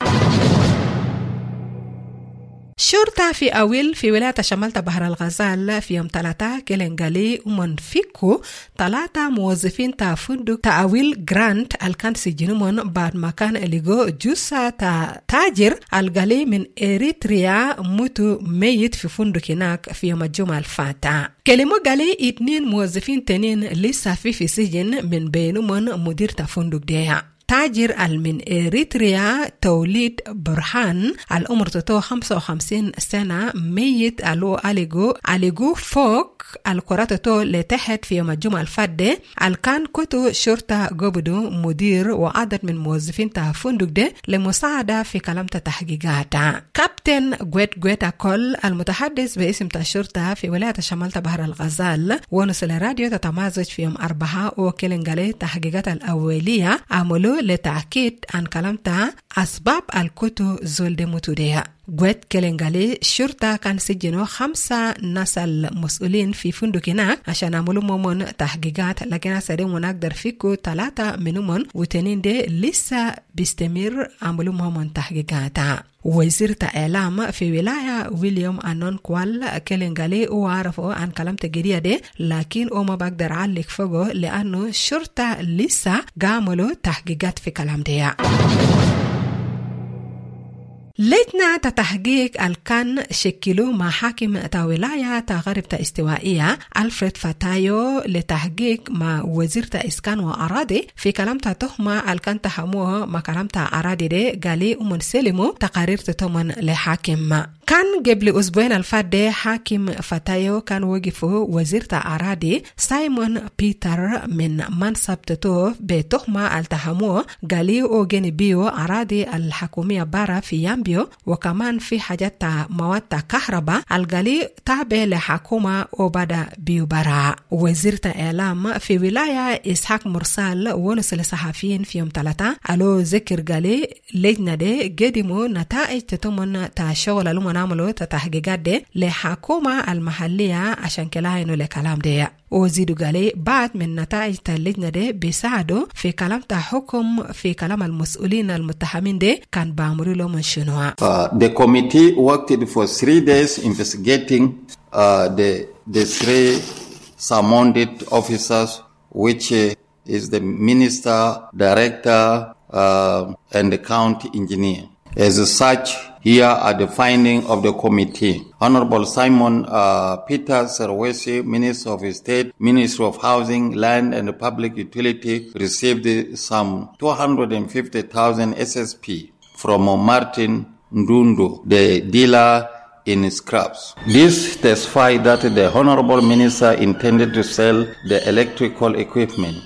شرطة في أويل في ولاية شمال بحر الغزال في يوم ثلاثة كلنغالي ومن فيكو ثلاثة موظفين تا فندق تا أويل جراند الكان سجنون بعد ما كان لقوا جثة تا تاجر الغالي من إريتريا موتو ميت في فندق هناك في يوم الجمعة الفاتحة. كلمة قالي اتنين موظفين تانين لسه في في سجن من بينهم مدير تا فندق ديها. تاجر من إريتريا توليد برهان العمر تتو خمسة وخمسين سنة ميت ألو أليغو أليغو فوق الكراتو لتحت في يوم الجمعة الفادة. الكان كتو شرطة قبضو مدير وعدد من موظفين تفندق ده لمساعدة في كلام تحقيقات. كابتن غويت غويت أكل المتحدث باسم الشرطة في ولاية شمال بحر الغزال ونسل الراديو تتمازج في يوم أربعة وكلنغالي تحقيقات الأولية عملوا لتأكيد عن كلامتها أسباب الكتو زول دي متوديها. قوات كلنغالي الشرطة كان سجنوا خمسة ناس المسؤولين في فندق هناك عشان عملوا مومن تحقيقات، لكن سريع ونقدر فيكو ثلاثة منهم وتنين دي لسه بيستمر عملوا مومن تحقيقاتها. وزير الإعلام في ولاية ويليام أنون كوال كلنغالي وعرفوا عن كلام تجريه دي، لكن وما بقدر علق فوقه لأنه الشرطة لسه عملوا تحقيقات في كلام دي. لجنة تحقيق الكان شكلوا مع حاكم تا ولاية تا غرب تا استوائية ألفريد فاتايو لتحقيق مع وزير تا إسكان وأراضي في كلام تا تهمة الكان تحموه مع كلام تا أراضي دي قالي أمن سلموا تقارير تتمن لحاكم. كان قبل أسبوعين الفات دي حاكم فاتايو كان وقفه وزير تا أراضي سايمون بيتر من منصب تتو بتهمة التحموه قالي أوجيني بيو أراضي الحكومية بارا في يامبيو وكمان في حاجات تا مواد تا كهرباء القالي تابع لحكومة وبدا بيو بارا. وزير تا إعلام في ولاية إسحاق مرسال ونس لصحفيين في يوم ثلاثة ألو ذكر قالي لجنة دي قدموا نتائج تتمن تا شغل لما نعملوا تحقيقات دي لحكومة المحلية عشان كلاينو لكلام دي. وزيدو قالي بعد من نتائج اللجنة دي بيساعدوا في كلام تحكم في كلام المسؤولين المتهمين دي كان بأمروا لهم شنو. Uh, the committee worked for three days investigating uh, the the three summoned officers, which uh, is the minister, director, uh, and the county engineer. As such, here are the findings of the committee. Honorable Simon uh, Peter Serwesi, Minister of State, Minister of Housing, Land and Public Utility, received some two hundred fifty thousand S S P from Martin Ndundu, the dealer in scraps. This testifies that the Honorable Minister intended to sell the electrical equipment.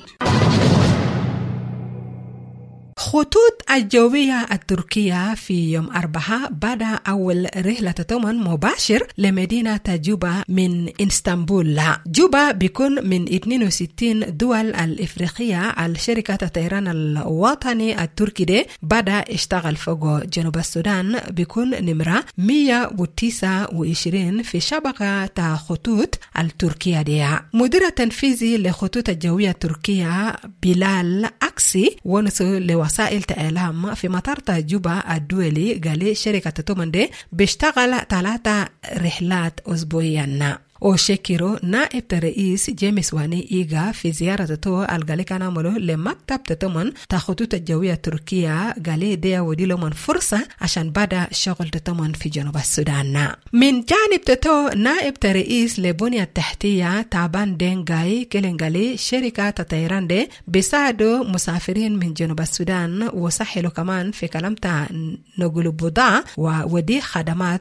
خطوط الجوية التركية في يوم أربعاء بدأ أول رحلة طيران مباشر لمدينة جوبا من إسطنبول. جوبا بيكون من اثنين وستين دول الإفريقية. الشركة الطيران الوطني التركي دي بدأ اشتغل فوق جنوب السودان بيكون نمرة مية وتسعة وعشرين في شبكة خطوط التركية دي. مدير التنفيذي لخطوط الجوية التركية بلال أكسي ونسو لوسائل إعلام في مطار جوبا الدولي قال شركة تومان دي بيشتغل ثلاثة رحلات أسبوعيا. وشكروا نائب الرئيس جيمس واني إيغا في زيارته الغالي كان عمله لمكتب تتمن تخطوط الجوية التركية غالي دي وديلو من فرصة عشان بدأ شغل تتمن في جنوب السودان. من جانب تتو نائب الرئيس لبنية التحتية تابان دينغاي كيلنغالي شركة الطيران دي بيساعدوا مسافرين من جنوب السودان وسهلوا كمان في كلامتا نقول بضاعة وودي خدمات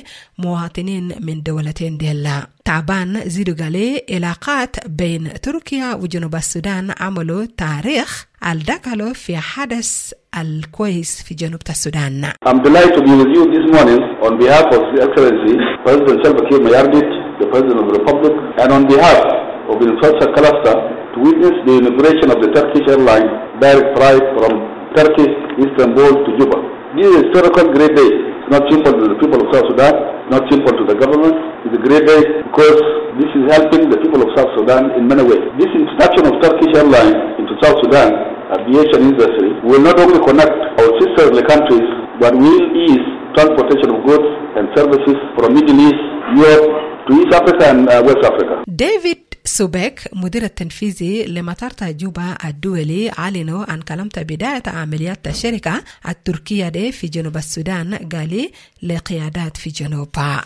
لمواطنين من دولتين ديلا. تعبان زيدو قالي علاقات بين تركيا وجنوب السودان عملوا تاريخ الدخلوا في حدث الكويس في جنوب السودان. I'm delighted to be with you this morning on behalf of His Excellency President Salva Kiir Mayardit, the President of the Republic, and on behalf of the infrastructure cluster to witness the inauguration of the Turkish Airlines direct flight from Turkey, Istanbul to Juba. This is a historical great day. It's not simple to the people of South Sudan, it's not simple to the government. It's a great day because this is helping the people of South Sudan in many ways. This introduction of Turkish Airlines into South Sudan aviation industry will not only connect our sisterly countries, but will ease transportation of goods and services from Middle East, Europe to East Africa and uh, West Africa. David سوبك مدير التنفيذي لمطار جوبا الدولي علنوا عن كلمة بداية عمليات الشركة التركية دي في جنوب السودان قالي لقيادات في جنوبها.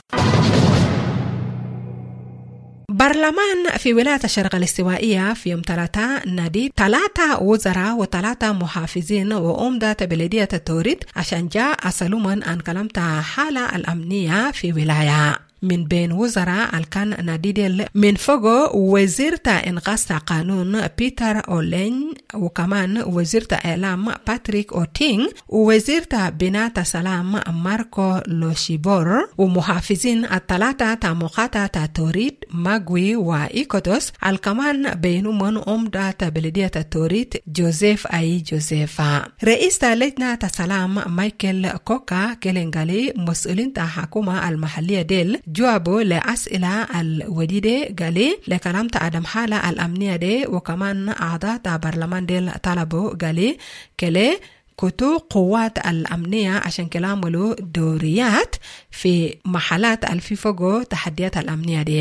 برلمان في ولاية الشرق الاستوائية في يوم ثلاثة نادي ثلاثة وزراء وثلاثة محافظين وأمدة بلدية توريد عشان جاء أسلوما عن كلمة حالة الأمنية في ولاية. من بين وزراء الكان ناديدل من فوق وزير إنقاذ قانون بيتر أولين وكمان وزير إعلام باتريك أوتينغ ووزير بناء سلام ماركو لوشيبور ومحافظين الثلاثة مقاطعة توريد ماغوي وإيكودوس الكمان بينهم أمدة بلدية توريد جوزيف أي جوزيفا. رئيس لجنة سلام مايكل كوكا كيلنغالي مسؤولين حكومة المحلية ديل جوابوا لأسئلة الوديدة قالي لكلام تعدم حالة الأمنية دي وكمان أعضاء برلمان ديل طلبوا قالي كلي كتو قوات الأمنية عشان كلاملو دوريات في محلات الفيفوغو تحديات الأمنية دي.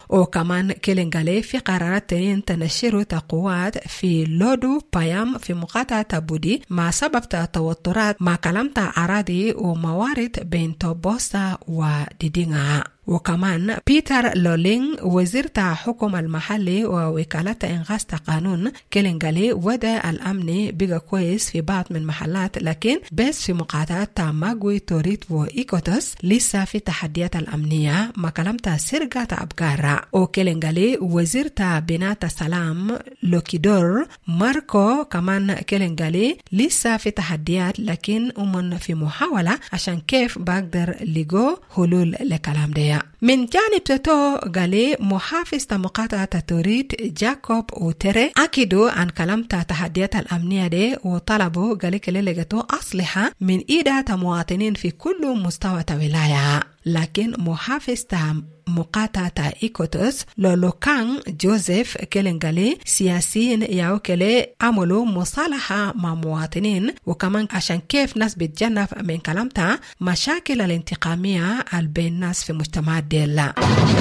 وكمان كيلنغالي في قرارات تنين تنشر تقوات في لودو بايام في مقاطعة بودي مع سبب توترات مع كلام أراضي وموارد بين توبوسا وديدينغا. وكمان بيتر لولينغ وزير حكم المحلي ووكالة إنغاز قانون كيلنغالي ودا الأمن بقى كويس في بعض من محلات، لكن بس في مقاطعات ماغوي توريت وإيكوتوس لسه في تحديات الأمنية ما كلمة سرقة أبقارة. وكيلنغالي وزير بناء السلام لوكيدور ماركو كمان كيلنغالي لسه في تحديات، لكن أمن في محاولة عشان كيف بقدر لقو حلول لكلام ده. من جانب تتو قالي محافظ مقاطعة توريت جاكوب وتري أكدوا عن كلام تحديات الأمنية دي وطلبوا قالي كلي لقيتوا أسلحة من إيدة مواطنين في كل مستوى ولاية. لكن محافظ مقاطعة إيكوتوس لولوكان جوزيف كيلنغالي سياسيين ياوكلي عملوا مصالحة مع مواطنين، وكمان عشان كيف ناس بتجنب من كلامتها مشاكل الانتقامية بين الناس في مجتمعات ديلا.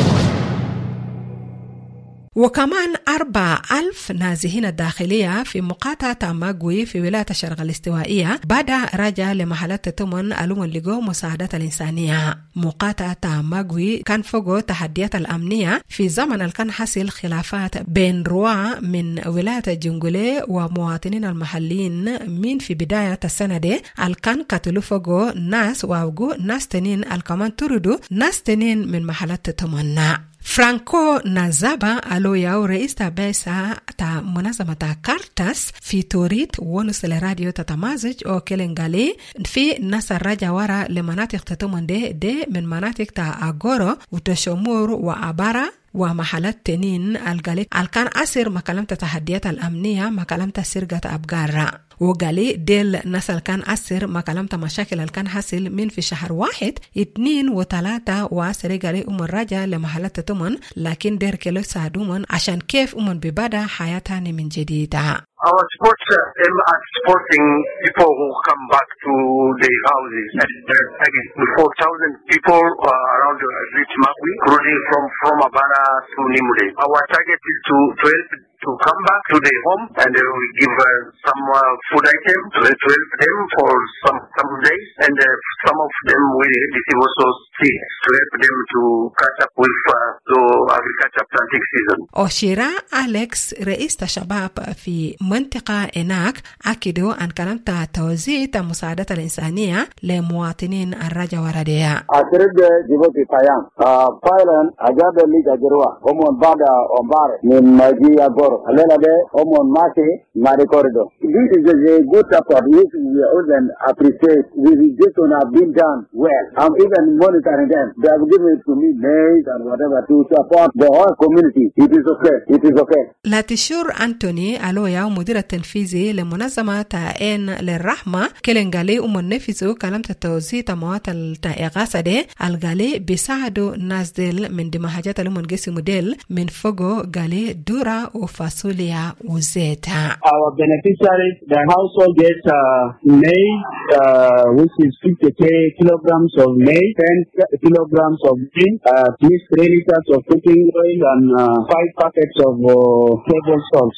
وكمان أربع ألف نازحين الداخلية في مقاطعة ماغوي في ولاية الشرق الاستوائية بدأ رجع لمحلات تمن ألوم اللقو مساعدة الإنسانية. مقاطعة ماغوي كان فوقه تحديات الأمنية في زمن اللي كان حصل خلافات بين رواة من ولاية الجنجولي ومواطنين المحليين من في بداية السنة دي اللي كان قتلوا فوقه ناس ووقو ناس تنين الكمان تردوا ناس تنين من محلات تمنى. فرانكو نازابا ألو ياو رئيس تابيسا تا منظمة كارتاس في توريت ونس الراديو تتمازج أو كيلنغالي في ناس الرجا ورا لمناطق تتمن دي, دي من مناطق تا أغورو وتشمور وأبارا ومحلات تنين الغالي الكان أسر مكالمة تحديات الأمنية مكالمة سرقة أبقارة. وقالي ديل نسل كان أسر مكالمة مشاكل الكان حصل من في شهر واحد اتنين وثلاثة واسر قالي أم الرجا لمحلات تمن، لكن دير كيلو سادومن عشان كيف أمن ببدا حياتها من جديدة. Our sports uh, aim at supporting people who come back to their houses. And uh, again, four thousand people uh, around uh, Reach Magui, cruising from, from Abana to Nimude. Our target is to, to help to come back to their home, and uh, we give uh, some uh, food items to, to help them for some, some days, and uh, some of them will receive also seeds to help them to catch up with uh, the agriculture planting season. أوشيرا أليكس رئيس الشباب في منطقة إناك أكدوا عن كلمة توزيع المساعدة الإنسانية لمواطنين الرجا ورديا. أشرد جيبوتي فايان فايلن أجاب اللي جروا هم بعد أمبار من مجيء أغور الليلة ده هم ماشي ماري كوردو. This is a good support which we even appreciate. This is just to have been done well. I'm even monitoring them. They have given it to me maize and whatever to support the whole community. It is okay. It is okay. لاتشور أنتوني ألويا مدير التنفيذي لمنظمة تائن للرحمة كيلنغالي ومنفذو كلمة التوزيع مواد التائغاسة دي الغالي بيساعدوا ناس ديل من دمهاجات لمن جسي موديل من فوقو غالي دورة وفاصوليا وزيتا. Our beneficiaries, the household gets uh, maize, uh, which is fifty kilograms of maize, ten kilograms of bean, uh, three liters of cooking oil, and uh, five packets of uh, table salt.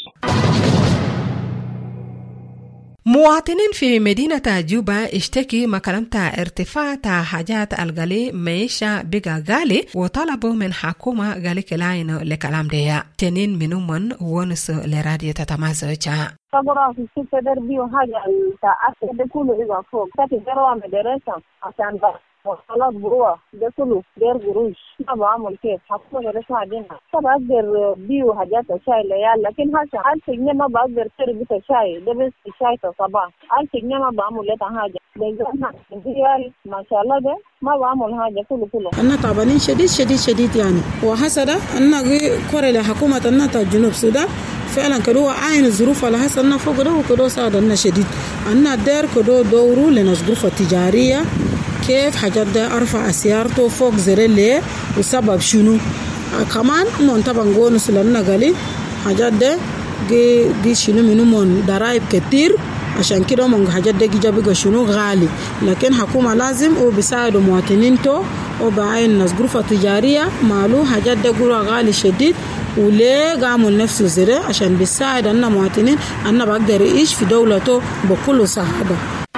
مواطنين في مدينة جوبا اشتكي مكالمة ارتفاع حاجات الغالي معيشة بقى غالي وطلبوا من حكومة غالي كلاين لكلام ديا. تنين منهم ونس لراديو تتمازوجا. طبعا في السفر بيو حاجة تأكد ده كله إذا فوق تاتي جروا مدرسة عشان بقى وصلات بروح ده كله دير قروش ما بعمل كيف حكومة مدرسة عدينها طبعا أقدر بيو حاجات الشاي ليال لكن هسه ألف جنيه ما بقدر تربط الشاي ده بس الشاي تصباح ألف جنيه ما بعمل لها حاجة بيجرنا ديال ما شاء الله ده ما بعمل حاجة كله كله أنا تعبانين شديد شديد شديد يعني وحسدا أنا كوري لحكومة أنا جنوب السودان فعلا كدو عين الظروف على حسب أنا فوق ده وكدو ساعدنا شديد أنا دير كدو دورو لناس غرفة تجارية كيف حاجات ده أرفع سيارته فوق زريلي وسبب شنو كمان من طبعا نقول نسلنا قالي حاجات ده جي جي شنو منو من ضرائب كتير عشان كده هم حاجات دي جابوا شنو غالي، لكن حكومة لازم وبيساعدوا مواطنين تو وبعين الناس غرفة تجارية مالو حاجات دي قروا غالي شديد، وليه قاموا نفسه زرع عشان بيساعد أننا مواطنين أننا بقدر يعيش في دولته بكل سعادة.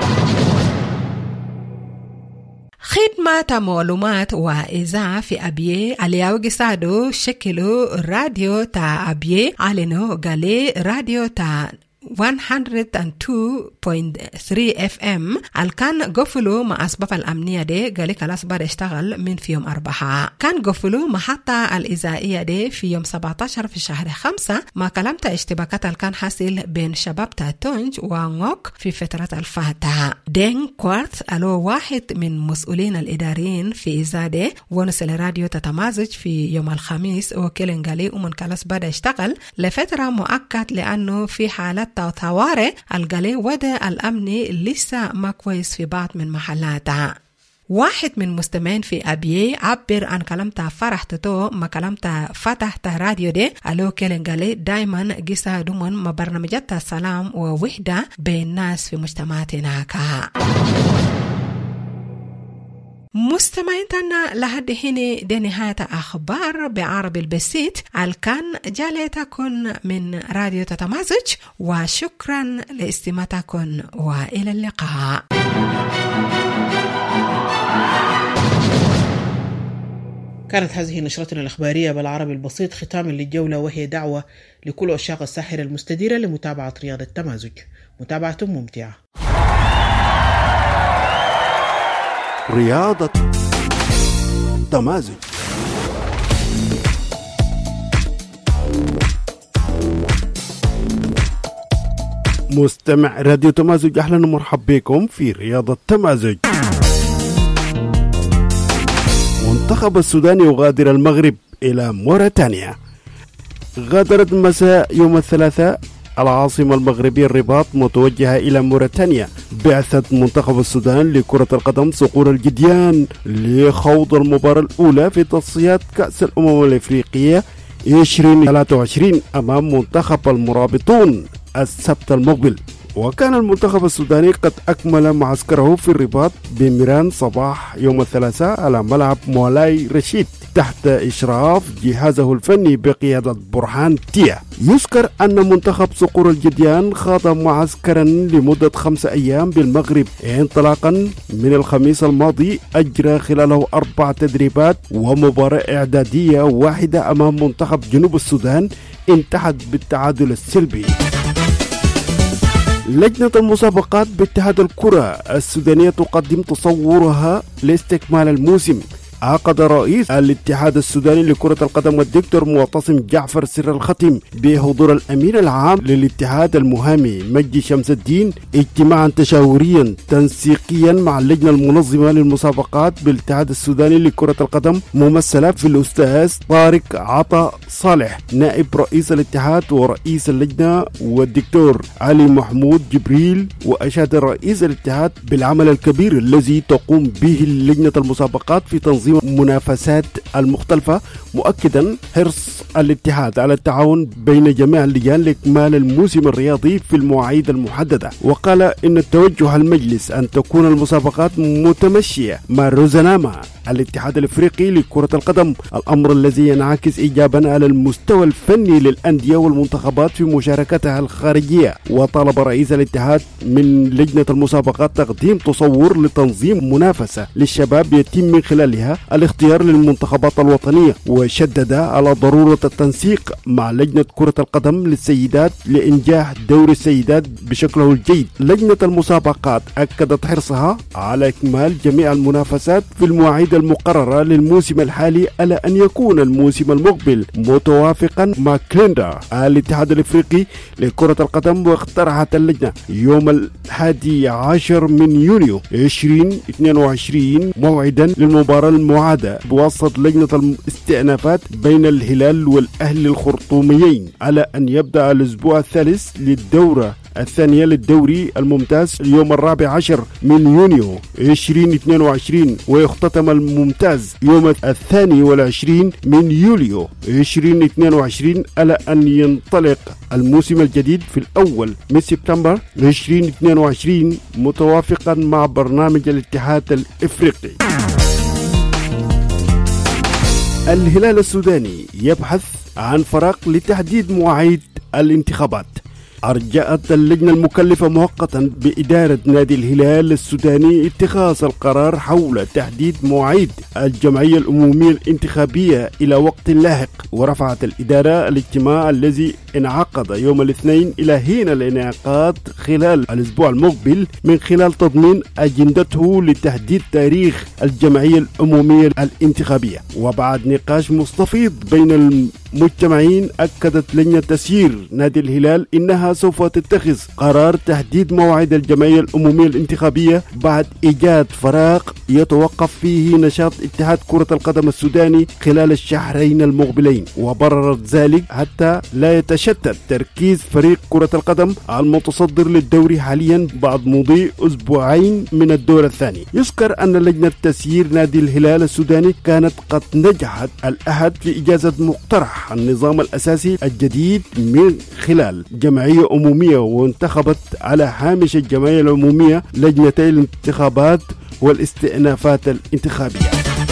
خدمة معلومات وإذاعة في أبيه اليوم قصادو شكلوا راديو تا أبيه علنو قالي راديو تا مية واتنين فاصلة ثلاثة اف ام الكان قفلوا مع أسباب الأمنية دي قالي خلاص بار اشتغل من في يوم أربعة. كان قفلوا محطة الإذاعية دي في يوم سبعة عشر في شهر خمسة ما كلمت اشتباكات الكان حاصل بين شباب تاتونج وانغوك في فترة الفاتحة. دين كوارت ألو واحد من مسؤولين الإداريين في إذاعة ونسل راديو تتمازج في يوم الخميس وكلن قالي ومن خلاص بار اشتغل لفترة مؤقت لأنه في حالة طوارئ القلي وضع الأمني لسه ما كويس في بعض من محلاتها. واحد من مستمعين في أبيه عبر عن كلمة فرح تتو ما كلمة فتحت راديو دي ألو كيلن قالي دايما قصة دومن ما برنامجات السلام ووحدة بين الناس في مجتمعاتنا كا. مستمعيننا لحد هنا دي نهاية أخبار بعربي البسيط الكان جالتكن من راديو تتمازج وشكرا لاستماعتكن وإلى اللقاء. كانت هذه نشرتنا الإخبارية بالعربي البسيط ختاما للجولة، وهي دعوة لكل عشاق الساحرة المستديرة لمتابعة رياضة التمازج. متابعة ممتعة. رياضة تمازج. مستمع راديو تمازج، أهلا ومرحبا بكم في رياضة تمازج. منتخب السودان يغادر المغرب إلى موريتانيا. غادرت مساء يوم الثلاثاء العاصمة المغربية الرباط متوجهة إلى موريتانيا بعثة منتخب السودان لكرة القدم صقور الجديان لخوض المباراة الأولى في تصفيات كأس الأمم الإفريقية عشرين ثلاثة وعشرين أمام منتخب المرابطون السبت المقبل. وكان المنتخب السوداني قد أكمل معسكره في الرباط بميران صباح يوم الثلاثاء على ملعب مولاي رشيد تحت إشراف جهازه الفني بقيادة برهان تيا. يذكر أن منتخب صقور الجديان خاض معسكرا لمدة خمسة أيام بالمغرب انطلاقا من الخميس الماضي، أجرى خلاله أربع تدريبات ومباراة إعدادية واحدة أمام منتخب جنوب السودان انتهت بالتعادل السلبي. لجنة المسابقات باتحاد الكرة السودانية تقدم تصورها لاستكمال الموسم. عقد رئيس الاتحاد السوداني لكرة القدم الدكتور معتصم جعفر سر الختم بحضور الأمين العام للاتحاد المهامي مجدي شمس الدين اجتماعا تشاوريا تنسيقيا مع اللجنة المنظمة للمسابقات بالاتحاد السوداني لكرة القدم ممثلة في الأستاذ طارق عطا صالح نائب رئيس الاتحاد ورئيس اللجنة والدكتور علي محمود جبريل. وأشاد رئيس الاتحاد بالعمل الكبير الذي تقوم به لجنة المسابقات في تنظيم منافسات المختلفة، مؤكدا حرص الاتحاد على التعاون بين جميع اللجان لإكمال الموسم الرياضي في المواعيد المحددة. وقال إن التوجه المجلس أن تكون المسابقات متمشية مع روزنامة الاتحاد الافريقي لكرة القدم، الامر الذي ينعكس ايجابا على المستوى الفني للاندية والمنتخبات في مشاركتها الخارجية. وطلب رئيس الاتحاد من لجنة المسابقات تقديم تصور لتنظيم منافسة للشباب يتم من خلالها الاختيار للمنتخبات الوطنية، وشدد على ضرورة التنسيق مع لجنة كرة القدم للسيدات لإنجاح دوري السيدات بشكله الجيد. لجنة المسابقات أكدت حرصها على إكمال جميع المنافسات في المواعيد المقررة للموسم الحالي، على أن يكون الموسم المقبل متوافقا مع كالندر الاتحاد الافريقي لكرة القدم. واقترحت اللجنة يوم الحادي عشر من يونيو عشرين اثنين وعشرين موعدا للمباراة المعادة بواسطة لجنة الاستئنافات بين الهلال والأهلي الخرطوميين، على أن يبدأ الأسبوع الثالث للدورة الثانية للدوري الممتاز اليوم الرابع عشر من يونيو عشرين اثنين وعشرين، ويختتم الممتاز يوم الثاني والعشرين من يوليو عشرين اثنين وعشرين، على أن ينطلق الموسم الجديد في الأول من سبتمبر عشرين اثنين وعشرين متوافقا مع برنامج الاتحاد الإفريقي. الهلال السوداني يبحث عن فراغ لتحديد مواعيد الانتخابات. أرجأت اللجنة المكلفة مؤقتا بإدارة نادي الهلال السوداني اتخاذ القرار حول تحديد مواعيد الجمعية العمومية الانتخابية إلى وقت لاحق، ورفعت الإدارة الاجتماع الذي انعقد يوم الاثنين إلى حين الانعقاد خلال الأسبوع المقبل من خلال تضمين أجندته لتحديد تاريخ الجمعية العمومية الانتخابية. وبعد نقاش مستفيض بين المجتمعين، أكدت لجنة تسيير نادي الهلال إنها سوف تتخذ قرار تحديد موعد الجمعية العمومية الانتخابية بعد إيجاد فراغ يتوقف فيه نشاط اتحاد كرة القدم السوداني خلال الشهرين المقبلين، وبررت ذلك حتى لا يتشتت تركيز فريق كرة القدم المتصدر للدوري حاليا بعد مضي أسبوعين من الدور الثاني. يذكر أن لجنة تسيير نادي الهلال السوداني كانت قد نجحت الأحد في إجازة مقترح النظام الأساسي الجديد من خلال جمعية عمومية، وانتخبت على هامش الجمعية العمومية لجنتي الانتخابات والاستئنافات الانتخابية.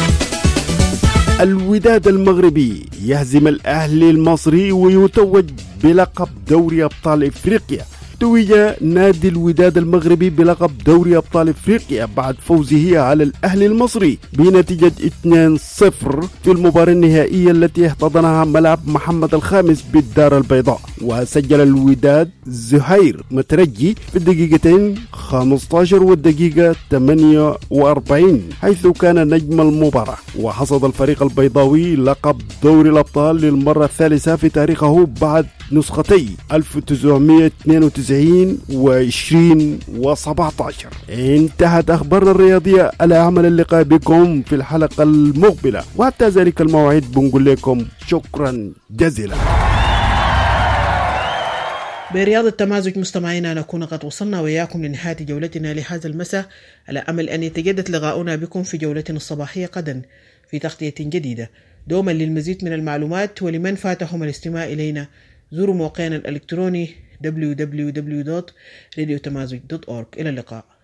الوداد المغربي يهزم الأهلي المصري ويتوج بلقب دوري أبطال إفريقيا. توج نادي الوداد المغربي بلقب دوري أبطال إفريقيا بعد فوزه على الأهلي المصري بنتيجة اثنين صفر في المباراة النهائية التي احتضنها ملعب محمد الخامس بالدار البيضاء. وسجل الوداد زهير مترجي في الدقيقتين خمسة عشر والدقيقة ثمانية وأربعين حيث كان نجم المباراة. وحصد الفريق البيضاوي لقب دوري الأبطال للمرة الثالثة في تاريخه بعد نسختي ألف وتسعمائة واثنين وتسعين وعشرين وسبعة عشر. انتهت أخبارنا الرياضية. على أعمل اللقاء بكم في الحلقة المقبلة، وحتى ذلك الموعد بنقول لكم شكرا جزيلا. برياض التمازج مستمعينا، نكون قد وصلنا وإياكم لنهاية جولتنا لهذا المساء، على أمل أن يتجدد لقاؤنا بكم في جولتنا الصباحية غدا في تغطية جديدة. دوما للمزيد من المعلومات ولمن فاتهم الاستماع إلينا زوروا موقعنا الإلكتروني دبليو دبليو دبليو دوت راديو تمازج دوت أورج. إلى اللقاء.